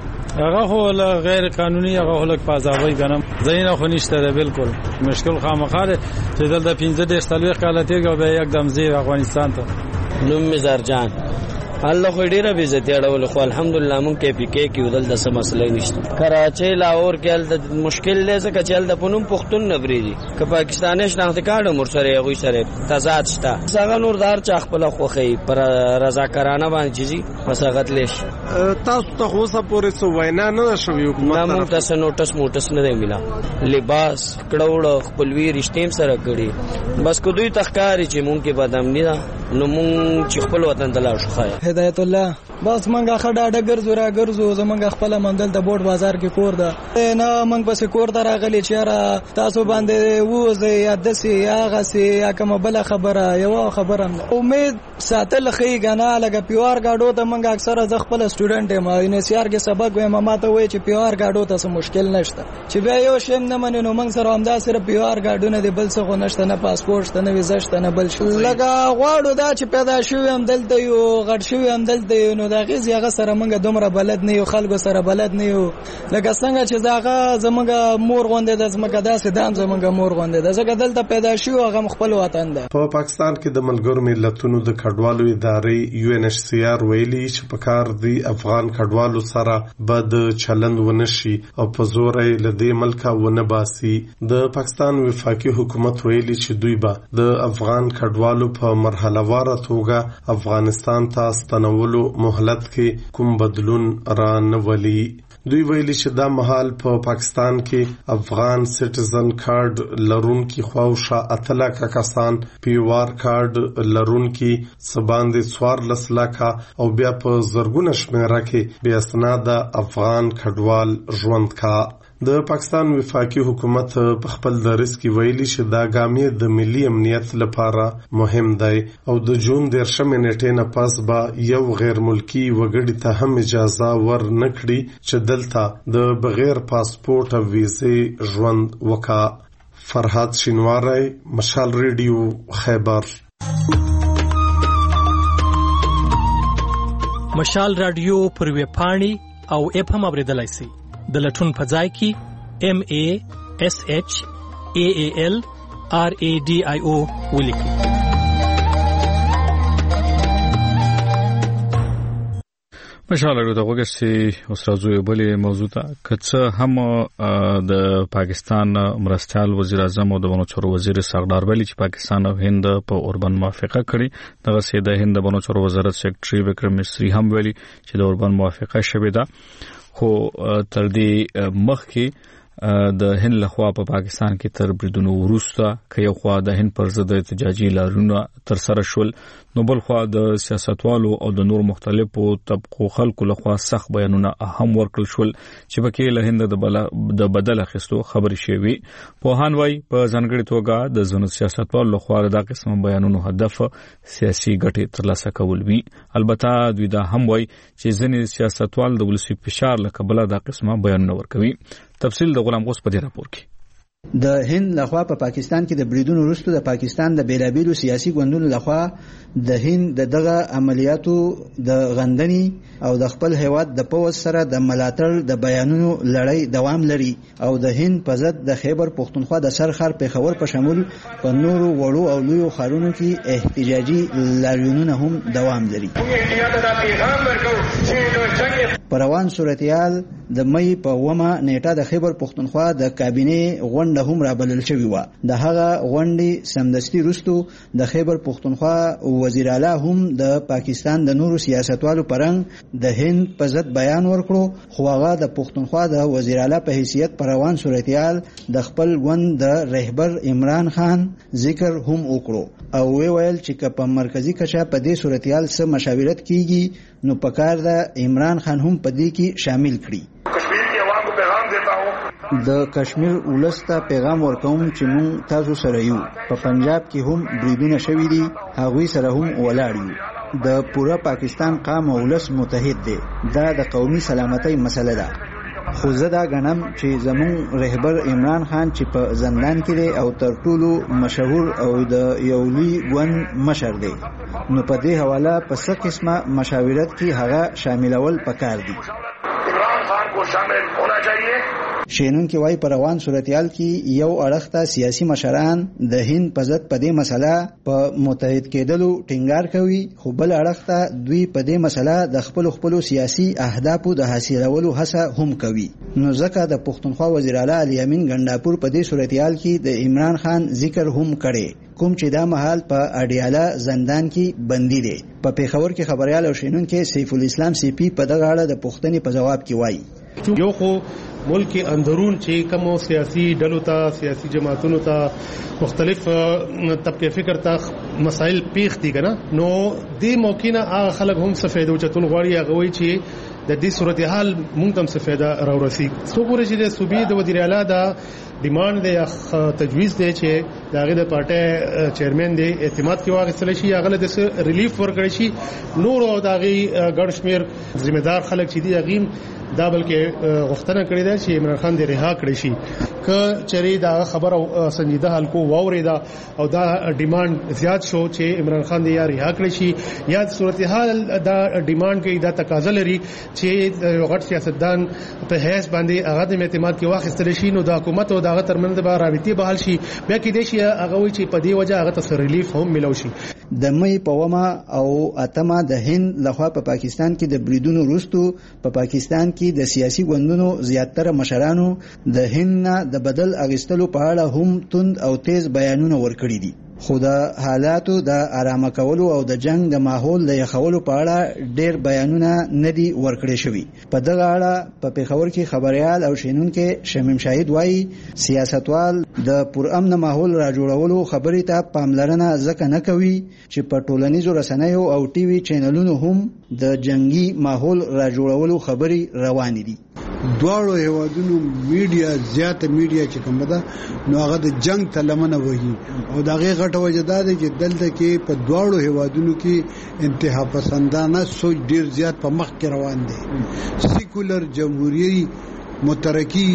هغه خو غیر قانوني هغه خلک پازاوي غنم زینه خو نشته ده بالکل مشکل خامخاله چې دلته پنځه د ستلوي کاله تیګو به یکدم زی افغانستان ته. نوم مزار جان الله خو ډیره به عزت اړول خو الحمدلله مونږ کې پی کې کې ودل د سم مسلې نشته. کراچي لاهور کې د مشکل لږه چې چل د پونم پختون نبريدي که پاکستاني شناخت کارت مر سره غوي سره تضاد شته څنګه نوردار چا خپل خوخي پر رضاکارانه باندې چیزي مساغت لش. تاسو ته خو اوسه پورې څه وینا نه شوی حکومت نه مونږ ته نوټس موټس نه دی ملا لباس کډوړ خپلوي رښتیم سره کړي بس کو دوی تخکاری چې مونږ کې بادام نه نو مونږ چې خپل وطن ته لاړ شو. هدایت الله بس منګه خډا ډګرزو را ګرځو زمونږ خپل مندل د بورډ بازار کې کور ده نه منګ پس کور ته راغلی چیرې تاسو باندې ووځي یا دسي یا غسي یا کوم بل خبره یو خبره امید ساتل خي غنا لګ پیوار گاډو ته منګه اکثره ز خپل سټوډنټ ما یونیسيار کې سبق وایم ما ته وای چې پیوار گاډو ته څه مشکل نشته چې بیا یو شیم نه منو نو منګ سره همدا سره پیوار گاډو نه دی بل څه غو نشته نه پاسپورت نه ویزا شته نه بل لګ غواړو دا چې پیدا شوی هم دلته یو غټ شوی هم دلته یو نو دا غیز یغه سره منګه دومره بلد نه یو خلکو سره بلد نه یو لکه څنګه چې زاغه زمګه مور غوندې د زمګه داسې دام زمګه مور غوندې د زګه دلته پیدا شو هغه خپل وطن ده. په پاکستان کې د ملګرو ملتونو د کډوالو ادارې یو ان ایچ سی آر ویلي چې په کار دی افغان کډوالو سره بد چلند ونشي او په زور یې لدې ملک ونه باسي. د پاکستان وفاقي حکومت ویلي چې دوی به د افغان کډوالو په مرحله واره توګه افغانستان ته ستنولو مهلت کې کوم بدلون را نه ولي. دوی ویلي چې دا مهال په پا پاکستان کې افغان سټیزن کارت لرونکي خواوشا اتلا کا کسان پیوار کارت لرونکي سباند څوار لس لکه او بیا په زرګونه شمیره کې بیا اسناد افغان کډوال ژوند کا. د پاکستان وفاقي حکومت په خپل درس کې ویلي چې دا ګامې د ملي امنیت لپاره مهم دی او د جون دیرشمې نیټې نه پس به یو غیر ملکی وګړي ته هم اجازه ور نکړي چې دلته د بغیر پاسپورت او ویزې ژوند وکا. فرهاد شینواری، مشال ریډیو، خیبر. مشال رادیو پر ویب پاڼې او اپ هم اوریدلای شئ. د لټون په ځای کې ام ا اس اچ ا ا ال ار ا ډي آی او ولیکئ. مشاله د وګړي اوس راځو بلې موضوع ته کڅ هم د پاکستان مرستيال وزیر اعظم او د بنو چور وزیر سردار ویلي چې پاکستان او هند په اوربن موافقه کړې. دغه سیده هند بنو چور وزارت سیکریټري وکرم مصری هم ویلي چې د اوربن موافقه شوه ده خو تر دې مخکې د هند لخوا په پاکستان کې تر بریدونو وروسته کې یو خوا د هند پر ضد احتجاجي لارونه تر سره شول نو بل خوا د سیاستوالو او د نور مختلفو طبقو خلکو لخوا سخت بیانونه هم ورکړل شول چې پکې له هند د بل د بدل اخیستو خبرې شوي. په هانوي په ځانګړي توګه د ځینو سیاستوالو لخوا دا قسم بیانونو هدف سیاسي ګټې ترلاسه کول وی. البته دوی دا هم وایي چې ځینې سیاستوال د ولسی فشار له کبله دا قسمه بیانونه ورکوي. تفصیل د غلام غوس په دې راپور کې. د هند لخوا په پاکستان کې د بریدونو وروسته د پاکستان د بیلابیلو سیاسي ګوندونو لخوا د هند دغه عملیاتو د غندنې او د خپل هیواد د پوز سره د ملاتړ د بیانونو لړۍ دوام لري او د هند په ضد د خیبر پختونخوا د سرخر پیښور په شمول په نورو وړو او لویو ښارونو کې احتجاجي لاریونونه هم دوام لري. په روان صورتحال د مې په ومه نیټه د خیبر پختونخوا د کابینې غونډه هم رابلل شوې و. د هغه غونډې سمدستي وروسته د خیبر پختونخوا وزیر اعلی هم د پاکستان د نورو سیاستوالو پرنګ د هند په ضد بیان ورکړو خو هغه د پختونخوا د وزیر اعلی په حیثیت په روان صورتحال د خپل ګوند د رهبر عمران خان ذکر هم وکړو او وی ویل چې په مرکزی کچه په دې صورتحال سره مشاورت کیږي نو پکار د عمران خان هم په دې کې شامل کړي. د کشمیر ولسته پیغام ورکوم چې مونږ تاسو سره یو. په پنجاب کې هم بریدونه شوي دي هغوی سره هم ولاړ یو. د پوره پاکستان قام او ولس متحد دی. دا د قومي سلامتۍ مسله ده. خو زه دا ګڼم چې زمون رهبر عمران خان چې په زندان کې دی او تر ټولو مشهور او د یو لوی ګوند مشر دی، نو په دې حواله په څه قسمه مشاورت کې هغه شاملول پکار دي. عمران خان کو شامل ہونا چاہیے. شینون کې وای په روان صورتحال کې یو اړخ ته سیاسي مشران د هند په ضد په دې مسله په متحد کېدلو ټینګار کوي، خو بل اړخ ته دوی په دې مسله د خپل خپل سیاسي اهدافو د حاصلولو هڅه هم کوي. نو ځکه د پښتونخوا وزیر اعلی علي امین ګنداپور په دې صورتحال کې د عمران خان ذکر هم کړي، کوم چې دا مهال په اډیاله زندان کې بندي دي. په پیښور کې خبريال او شینون کې سیف الاسلام سی پی په دغه اړه د پښتني په جواب کې وایي یو خو ملک کې اندرون چې کوم سیاسي ډلو ته سیاسي جماعتونو ته مختلف طبقه فکر ته مسائل پیښ دي کنه، نو دې موقع نه هغه خلک هم سفید او چتون غواړي هغه وایي چې د دې صورتحال مونږ هم سفیده راورسي. څو پورې چې د صوبې د وزیر اعلی دا ډیماند دی یا تجویز دی چې داغه د پارټي چیرمن دی اعتماد کې واغستل شي، هغه د ریلیف ورکړي شي. نور او داغه ګډ شمیر ذمہ دار خلک چې دی هغه دا بلکې غوښتنه کړې ده چې عمران خان دې رها کړي شي. که چری دا خبر او سنجیده حل کو واوریدا او دا ډیماند زیات شو چې عمران خان دې یا رها کړي شي، یا صورتحال دا ډیماند کې دا تقاضا لري چې غټ سیاستدان په هیڅ باندې هغه د اعتماد کې واخیستل شي، نو د حکومت او دغه ترمنځ به رابطې بحال شي. بیا کې دې شي هغه وی چې په دې وجه هغه ته ریلیف هم ملو شي. د مې په ومه او اتمه د هند لخوا په پاکستان کې د بریدونو وروسته په پاکستان کې د سیاسي ګوندونو زیاتره مشرانو د هند نه د بدل اغستلو په اړه هم تند او تیز بیانونه ورکړي دي. خو د حالاتو د آرامه کولو او د جنگ د ماحول د یخولو په اړه ډېر بیانونه نه دي ورکړي شوي. په دغه اړه په پیښور کې خبريال او شینون کې شمیم شاهد وایي سیاستوال د پرامن ماحول را جوړولو خبرې ته پاملرنه ځکه نه کوي چې په ټولنیزو رسنیو او ټي وي چینلونو هم د جنگي ماحول را جوړولو خبرې روانې دي. دواړو هیوادونو میډیا زیاته میډیا چې کوم ده نو هغه د جنگ ته لمنه وهي او دا غي غټه وجه ده چې دلته کې په دواړو هیوادونو کې انتها پسندانه سوچ ډیر زیات په مخ کې روان دي. سیکولر جمهوریت مترقی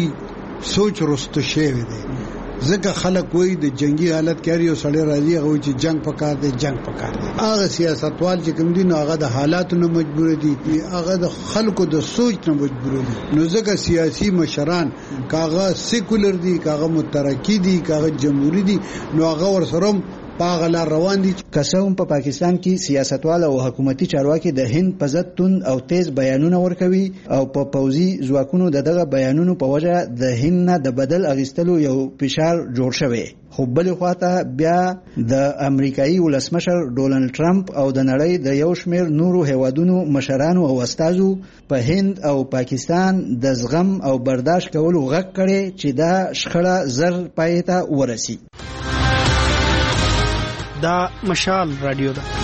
سوچ رستو شوی دی. ځکه خلک وایي د جنگي حالت کې یو سړی راځي هغه چې جنگ پکار دی جنگ پکار دی. هغه سیاستوال چې کوم دي نو هغه د حالاتو نه مجبور دي، هغه د خلکو د سوچ نه مجبور دي. نو ځکه سیاسي مشران کاغه سیکولر دي کاغه مترقی دي کاغه جمهوریت دي نو هغه ورسره پاغلا روان دي. کسوم په پاکستان کې سیاستوال او حکومتي چارواکي د هند په ضد تند او تیز بیانونه ورکوي او په پوزي ځواکونو دغه بیانونو په وجه د هند نه د بدل اغستلو یو فشار جوړ شوی. خو بل خواته بیا د امریکایي ولسمشر ډونالد ټرمپ او د نړۍ د یو شمېر نورو هیوادونو مشرانو او استازو په هند او پاکستان د زغم او برداشت کولو غږ کړي چې دا شخړه زر پای ته ورسي. دا مشال رادیو ده.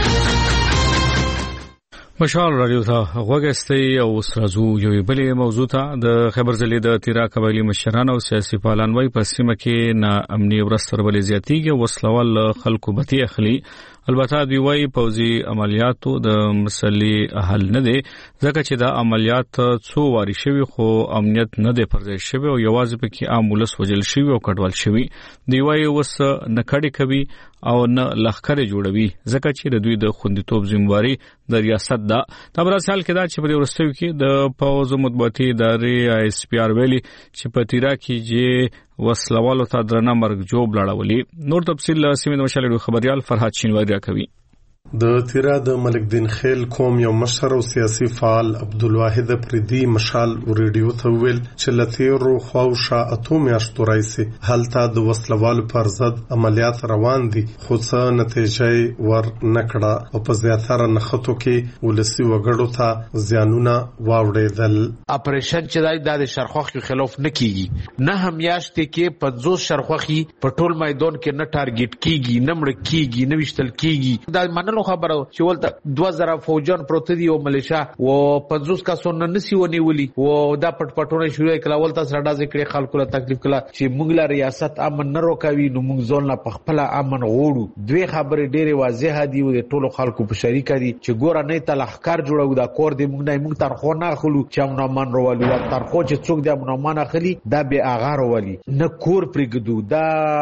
مشال رادیو ته غوږستئ او سرازو یو بلې موضوع ته د خبر ضلع د تیرا قبایلی مشران او سیاسي فعالان وای په سیمه کې نا امني ورستر بلې زیاتیږي وسلوال خلکو بتی اخلي. البته دوی وای پوزي عملیاتو د مسلې حل نه دي ځکه چې دا عملیات څو واري شوی خو امنیت نه دی پرځای شوی او یوازې پکې عام ولس وجل شوی او کډوال شوی. دی وای وس نه کړي کوي او نه لخر جوړوي ځکه چې د دوی د خوندیتوب ذمہواری د ریاست دا تبرسال کې دا چې په ورستوي کې د پوز مطبوعاتي ادارې آی اس پی آر ویلي چې په تیرا کې چې وسلوالو ته درنه مرګ جوړ لړولي. نور تفصیل سیمه د مشالې خبريال فرحات شینواری راکوي. د تیرا د ملک دین خیل قوم یو مشر او سیاسي فعال عبدالواحد پردي مشال ریډیو ته ویل چې لتیرو خواوشا اته میاشتو راځي هلته د وسلوال پر ضد عملیات روان دي خو څه نتیجه ور نکړه او په زیاتره نخښتو کې ولسی وګړو ته زیانونه واوړېدل. اپریشن چې د شرخوخي خلاف نکېږي نه همیاشتې کې پنځوس شرخوخي په ټول میدان کې نه ټارګټ کیږي نه مړ کیږي نه وشتل کیږي. دا منل منلو خبره چې ولته دوه زره فوجان پروت دي او ملیشیا او پنځوس کسونه نسی ونیولي او دا پټ پټونه شروع کړه ولته سره دا ذکر خلکو له تکلیف کړه چې موږ له ریاست امن نه روکوي نو موږ ځول نه پخپل امن غوړو دوی خبرې ډېرې واضحه دي او د ټولو خلکو په شریک دي چې ګوره نه تلخکار جوړو دا کور دی موږ نه موږ تر خو نه خلو چې امن امن روالو تر خو چې څوک د امن امن اخلي دا به اغار ولی نه کور پرګدو دا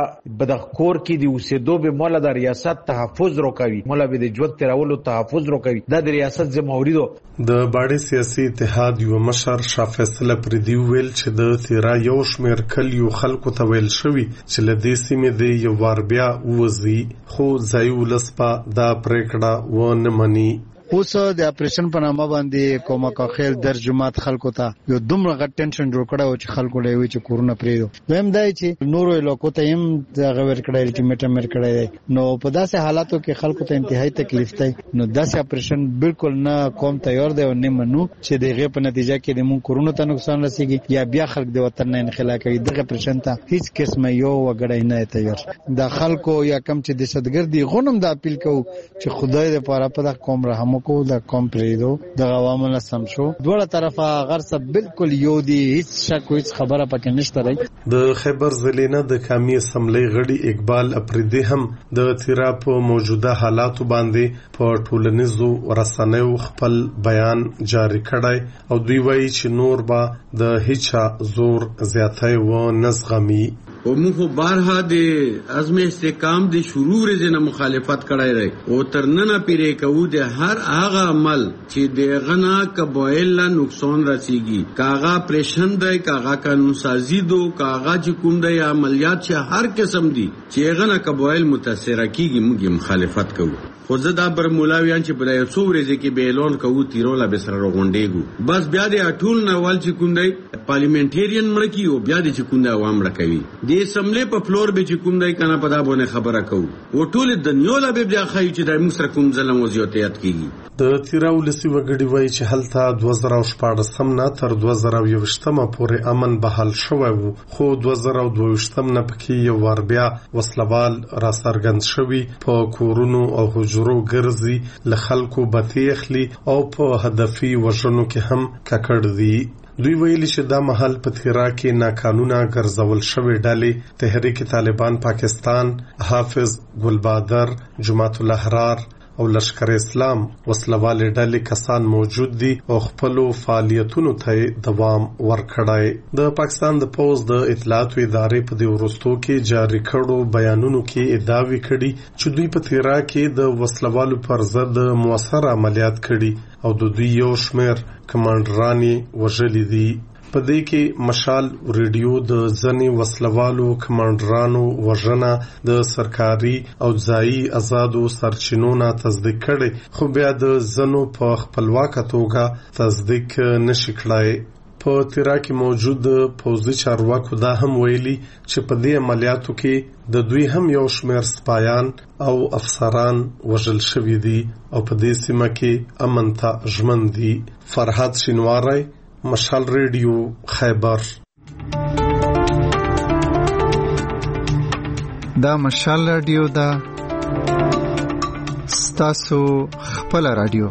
بدغ کور کې دی اوسېدو به مولا د ریاست تحفظ روکوي مولا به د ژوند تیرولو تحفظ روکوي دا د ریاست ذمہوری دو د باډي سیاسي اتحاد یو مشر شاه فیصله پردي ویل چې د تیرا یو شمیر کلیو خلکو ته ویل شوی چې لدې سیمې دی یو وار بیا وزي خو ځای ولسپا دا پریکړه و نه مني اوس د اپریشن په نامه باندې کومه کا خیر در جماعت خلکو ته یو دومره غټ ټینشن جوړ کړو چې خلکو له وی چې کورونا پریدو دویم دای چې نورو علاقو ته هم د غوړ کړای چې میټه مر کړای نو په داسې حالاتو کې خلکو ته انتهایی تکلیف دی نو داسې اپریشن بالکل نه کوم تیار دی او نه منو چې دغه په نتیجه کې د مون کورونا ته نقصان رسیږي یا بیا خلک د وطن نه انخلا کوي دغه اپریشن ته هیڅ قسمه یو وګړی نه تیار د خلکو یا کم چې دهشتګردي غونم د اپیل کو چې خدای دې پاره په د قوم رحم کو د قوم پریدو د عوامو سم شو دوه طرفه غرسه بالکل یو دی هیڅ شک هیڅ خبره پکې نشته راي د خیبر ضلع د قومي اسمبلی غړي اقبال اپریدي هم د تیرا په موجوده حالاتو باندې په ټولنیزو رسنیو خپل بیان جاری کړی او دوی وایي چې نور به د هیڅ زور زیاتای و نزغمي او موږ بارها د عزم استحکام د شروع رزنه مخالفت کړای دی او ترننه پیری کوو د هر هغه عمل چې د غنا قبایل له نقصان رسیږي کاغه پریشن دی کاغه قانون سازی دو کاغه چې کوم دی عملیات چې هر قسم دي چې غنا قبایل متاثر کیږي موږ مخالفت کوو خو زه دا برمولاویان چې بلای څو ورځې کې به اعلان کوو تیرولا به سره غونډېګو بس بیا د اټول نوال چې کوم دی پارلیمنټریان مړ کی او بیا د چې کوم دی عوام راکوي د اسمبلی په فلور به چې کوم دی کنه په دا باندې خبره کوو او ټول د دنیا له به بیا خای چې د موږ کوم ظلم او زیاتیت کیږي د تیرا ولسی وګړي وایي چې هلته دوه زره شپږ نه تر دوه زره یوشتمه پورې امن بحال شوی وو خو دوه زره دوه ویشتم نه پکې یو ور بیا وسلوال را سرګند شوی په کورونو او حجرو ګرځي له خلکو بتیخلی او په هدفي وژنو کې هم ککړ دي دوی ویلي چې دا محل په تیرا کې ناقانونه ګرځول شوی ډلې تحریک طالبان پاکستان حافظ ګلبادر جماعت الاحرار او لشکر اسلام وسلوال ډلې کسان موجود دي او خپل فعالیتونو ته دوام ورکړای د پاکستان د پوز د اطلاعات ادارې په د ورستو کې جاری کړو بیانونو کې ادعاوې کړي چې دوی په تیرا کې د وسلوالو پر ضد موثر عملیات کړي او د دوی یو شمیر کمانډرانی وژلي دي په دې کې مشال ریډیو د ځنی وسلوالو کمانډرانو وژنه د سرکاري او ځایي آزادو سرچینو نه تصدیق کړي خو بیا د ځنو په خپلواک توګه تصدیق نشي کړای په تیرا کې موجود پوځي چارواکو دا هم ویلي چې په دې عملیاتو کې د دوی هم یو شمیر سپایان او افسران وژل شوي دي او په دې سیمه کې امن ته ژمن دي فرحات شینواری مشال ریډیو خیبر دا مشال ریډیو دا ستاسو خپل ریډیو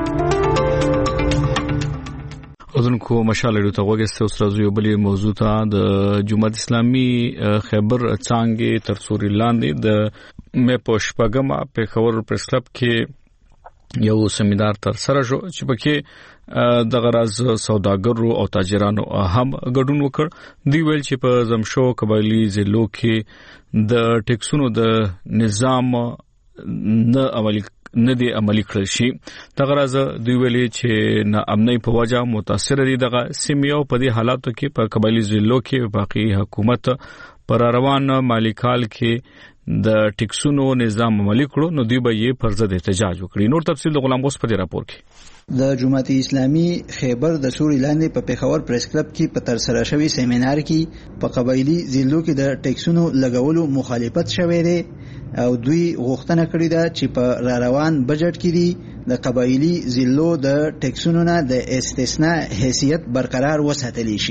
اذنکو مشال ریډیو ته وګورئ اوس راځو یو بلې موضوع ته د جماعت اسلامي خیبر څنګه تر سوري لاندې د مې پښپګما په خبر پریس کلب کې یو سیمینار تر سره شو چې پکې د غراز سوداګرو او تاجرانو هم ګډون وکړ دی ویل چې په زمشو قبایلی ضلعو کې د ټیکسونو د نظام نه عملي نه دی عملي کړی شي د غراز دی ویل چې نه امنۍ په وجه متاثر دي دغه سیمه په دې حالاتو کې په قبایلی ضلعو کې باقي حکومت پر روان مالیکال کې د ټیکسونو نظام عملي کړو نو دوی به یې پر ضد احتجاج وکړي نور تفصیل د غلام غوث په دې راپور کې د جماعت اسلامي خیبر د سوري لاندې په پیښور پریس کلب کې په تر سره شوی سیمینار کې په قبایلی ضلعو کې د ټیکسونو لګولو مخالفت شوی دی او دوی غوښتنه کړې ده چې په را روان بجټ کې دی د قبایلی ضلعو د ټیکسونو نه د استثناء حیثیت برقرار وساتل شي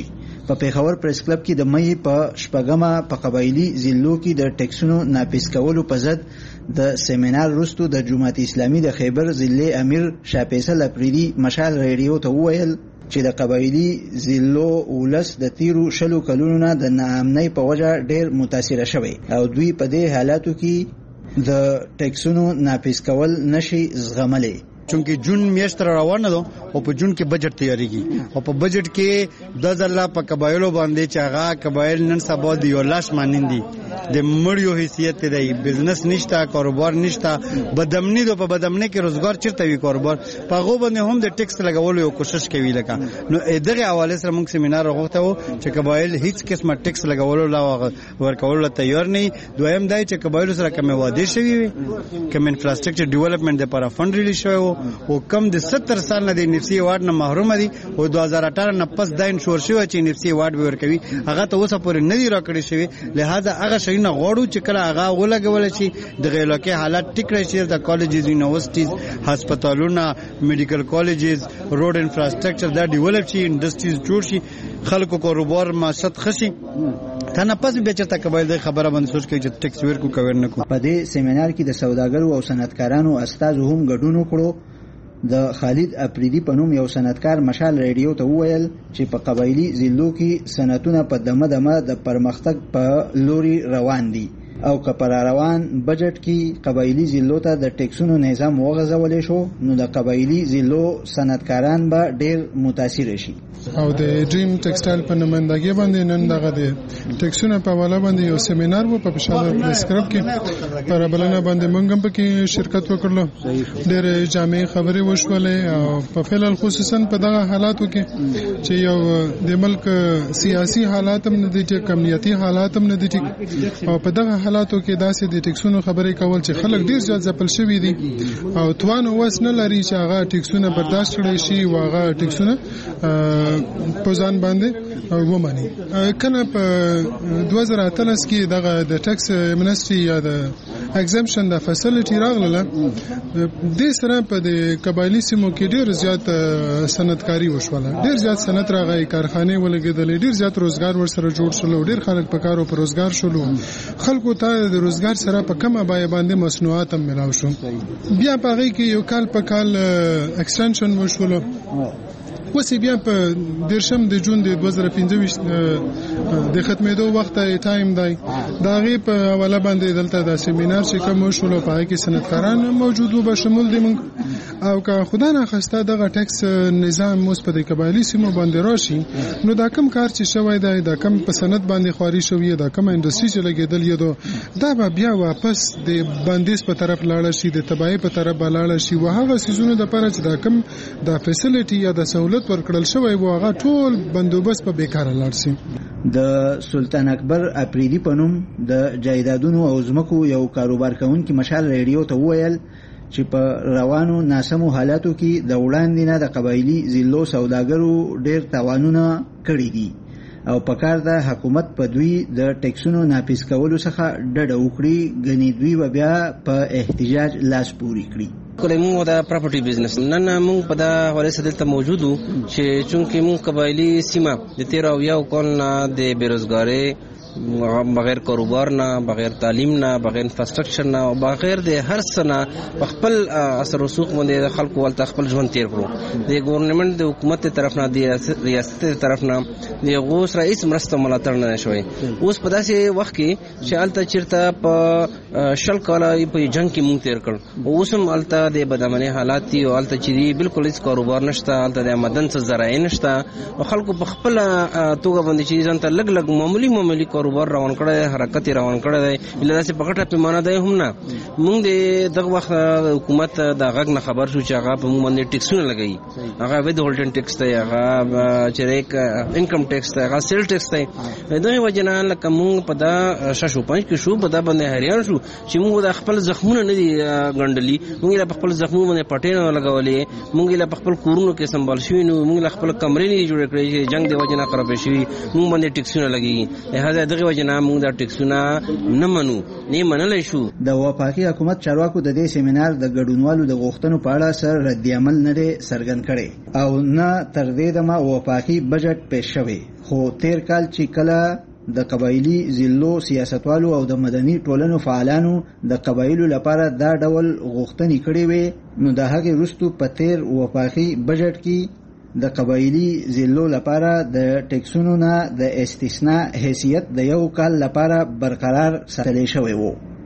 په پیښور پریس کلب کې د مې په شپږمه په قبایلی ضلعو کې د ټیکسونو ناپیس کولو په ضد د سیمینار وروسته د جماعت اسلامي د خیبر ضلع امیر شاه فیصل اپریدي مشال ریډیو ته وویل چې د قبایلی ضلعو ولس د تیرو شلو کلونو نه د ناامنۍ په وجه ډیر متاثره شوی او دوی په دې حالاتو کې د ټیکسونو ناپیس کول نشي زغملی. چونکه جون میاشت روانه ده او په جون کې بجټ تیاریږي او په بجټ کې د ځله په قبایلو باندې چې هغه قبایل نن سبا د یو لاس مانندي د مړیو حیثیت دی، بزنس نشته، کاروبار نشته، بدامنی دو په بدامنی کې روزګار چیرته وی کاروبار په هغه باندې هم د ټیکس لګولو یو کوشش کوي. لکه نو دغه حواله سره موږ سیمینار غوښته وو چې قبایل هیڅ قسمه ټیکس لګولو لا ورکولو تیار نه. دویم دای چې قبایل سره کوم وعده شوی وي، کوم انفراستراکچر ډیولپمنٹ لپاره فند ریلیز شوی وو او کم د ستر سال نه د نفسي وارد نه محروم دي او دوه هزار اټھارہ نه پس د انشور شوی چې نفسي وارد ورکوي هغه ته اوسه پورې نه دی راکړی شوی. لہذا هغه شي نه غواړو چې کله هغه ولګول شي د غیلکه حالات ټیک راشي، د کالجز یونیورسيټیز هسپتالونه میډیکل کالجز روډ انفراستراکچر دا ډیولپ شي، انډستریز جوړ شي، خلکو کاروبار معیشت خشي. تنه پس به چرته قبایل د خبره باندې سوچ کوي چې ټیکس ورکو کوي نه کو. په دې سیمینار کې د سوداګرو او صنعتکارانو استازو هم ګډون وکړو. د خالد اپریدي په نوم یو صنعتکار مشال ریډیو ته وویل چې په قبایلی ضلعو کې صنعتونه په دمه دمه د پرمختګ په لوري روان دي او که پر روان بجټ کې قبایلی ضلعو ته د ټیکسونو نظام وغځولې شو نو د قبایلی ضلعو صنعتکاران به ډیر متاثر شي. او د ډریم ټیکسټایل په نمائندګۍ باندې نن دغه د ټیکسونو په حواله باندې یو سیمینار و په پېښور پریس کلب کې پر بلنه باندې موږ هم پکې شرکت وکړو. ډېر جامع خبرې وشولې او په فعل خصوصا په دغه حالاتو کې چې یو د ملک سیاسي حالات هم نه دي ټیک، امنیتي حالات هم نه دي ټیک، او په دغه حالاتو کې داسې د ټیکسونو خبرې کول چې خلک ډیر زیات ځپل شوي دي او توان وس نه لري چې هغه ټیکسونه برداشت کړي شي او هغه ټیکسونه په ځان باندې ومني. کنه په دوه زره اتلس کې دغه د ټیکس منسټري یا د ایگزمپشن د فیسیلیټي راغله، د سره په د قبایلی سیمو کې ډیر زیات صنعتکاری وشوله، ډیر زیات صنعت راغی، کارخانه ولګېدلې، ډیر زیات روزګار ورسره جوړ شول، ډیر خلک په کار او په روزګار شول. خلکو ته د روزګار سره په کومه بای باندې مصنوعات هم ملاو شو. بیا په هغه کې یو کال په کال ایکسټنشن وشول. وسی بیا په دیرشم د جون د دوه زره پنځه ویشت د ختمېدو وخت ټایم دی دا غي په حواله باندې دلته د سیمینار چې کوم شول په هغه کې صنعتکاران موجود وو به شمول دي مونږ او که خدای نه خواسته دغه ټیکس نظام موږ په د قبایلی سیمو باندې راشي نو دا کم کار چې شوی دی دا کم په سند باندې خواري شوی دا کم انډستری چې لګیدل یو دا به بیا واپس د بندیز په طرف لاړ شي، د تبعی په طرف لاړ شي او هغه سيزونه د پاره چې دا کم د فیسیلیټي یا د سہولت ورکړل شوی و هغه ټول بندوبست په بیکاره لاړ شي. د سلطان اکبر اپریدي په نوم د جایدادونو او ځمکو یو کاروبار کوونکی مشال ریډیو ته وویل چې په روانو ناسمو حالاتو کې د وړاندې نه د قبایلی ضلعو سوداګرو ډیر تاوانونه کړي دي او په کار د حکومت په دوی د ټیکسونو ناپیس کولو څخه ډډه وکړي، ګنې دوی بیا په احتجاج لاس پوري کړي. کله موږ د پراپرټي بزنس نن موږ په دا حواله سره دلته موجودو چې چونکه موږ قبایلی سیمه د تیر او یو کال نه د بیروزګاری بغیر کاروبار نه، بغیر تعلیم نه، بغیر انفراستراکچر نه او بغیر د هر څه نه خپل اثر رسوخ باندې خلکو ولته خپل ژوند تیر کړو. د ګورنمنت د حکومت طرف نه د ریاست طرف نه د غوس رئیس مرسته ملاتړ نه شوی. اوس په داسې وخت کې چې الته چیرته په شل کال په جنگ کې مونږ تیر کړ او اوس هم الته د بدامنۍ حالات دي او الته چې بالکل هیڅ کاروبار نشته، الته د آمدن څه ذرایع نشته او خلکو په خپل توګه باندې چې ځان ته لګ لګ معمولی معمولی کاروبار روان کړی، حرکت روان کړی دی، بل داسې په غټه پیمانه دی هم نه. موږ د دغه وخت حکومت د غږ نه خبر شو چې هغه په موږ باندې ټیکسونه لګوي، هغه ود هولډن ټیکس دی، هغه چې ریک انکم ټیکس دی، هغه سیل ټیکس دی. دغه وجه نه لکه موږ په دا شاشو پنځ کې شو په دا باندې حیران شو چې موږ د خپل زخمونه نه دي ګڼډلي، موږ له خپل زخمونو باندې پټې نه لګولې، موږ له خپل کورونو کې سنبال شوي نو موږ له خپل کمرې نه جوړ کړې چې جنگ د وجه نه خراب شي موږ باندې ټیکسونه لګي. لہذا دغه وجنا موږ د ټیکسونه نه منو نه منلای شو. د وفاقي حکومت چارواکو د دې سیمینار د ګډونوالو د غوښتنو په اړه سر رد عمل نه لري څرګند کړي او نه تر دې دمه وفاقي بجټ پیش شوی. خو تیر کال چې کله د قبایلی ضلعو سیاستوالو او د مدني ټولنو فعالانو د قبایلو لپاره دا ډول غوښتنې کړې وې نو د هغې وروستو په تیر وفاقي بجټ کې د قبایلی ضلعو لپاره د ټیکسونو نه د استثناء حیثیت د یو کال لپاره برقرار ساتل شوی و.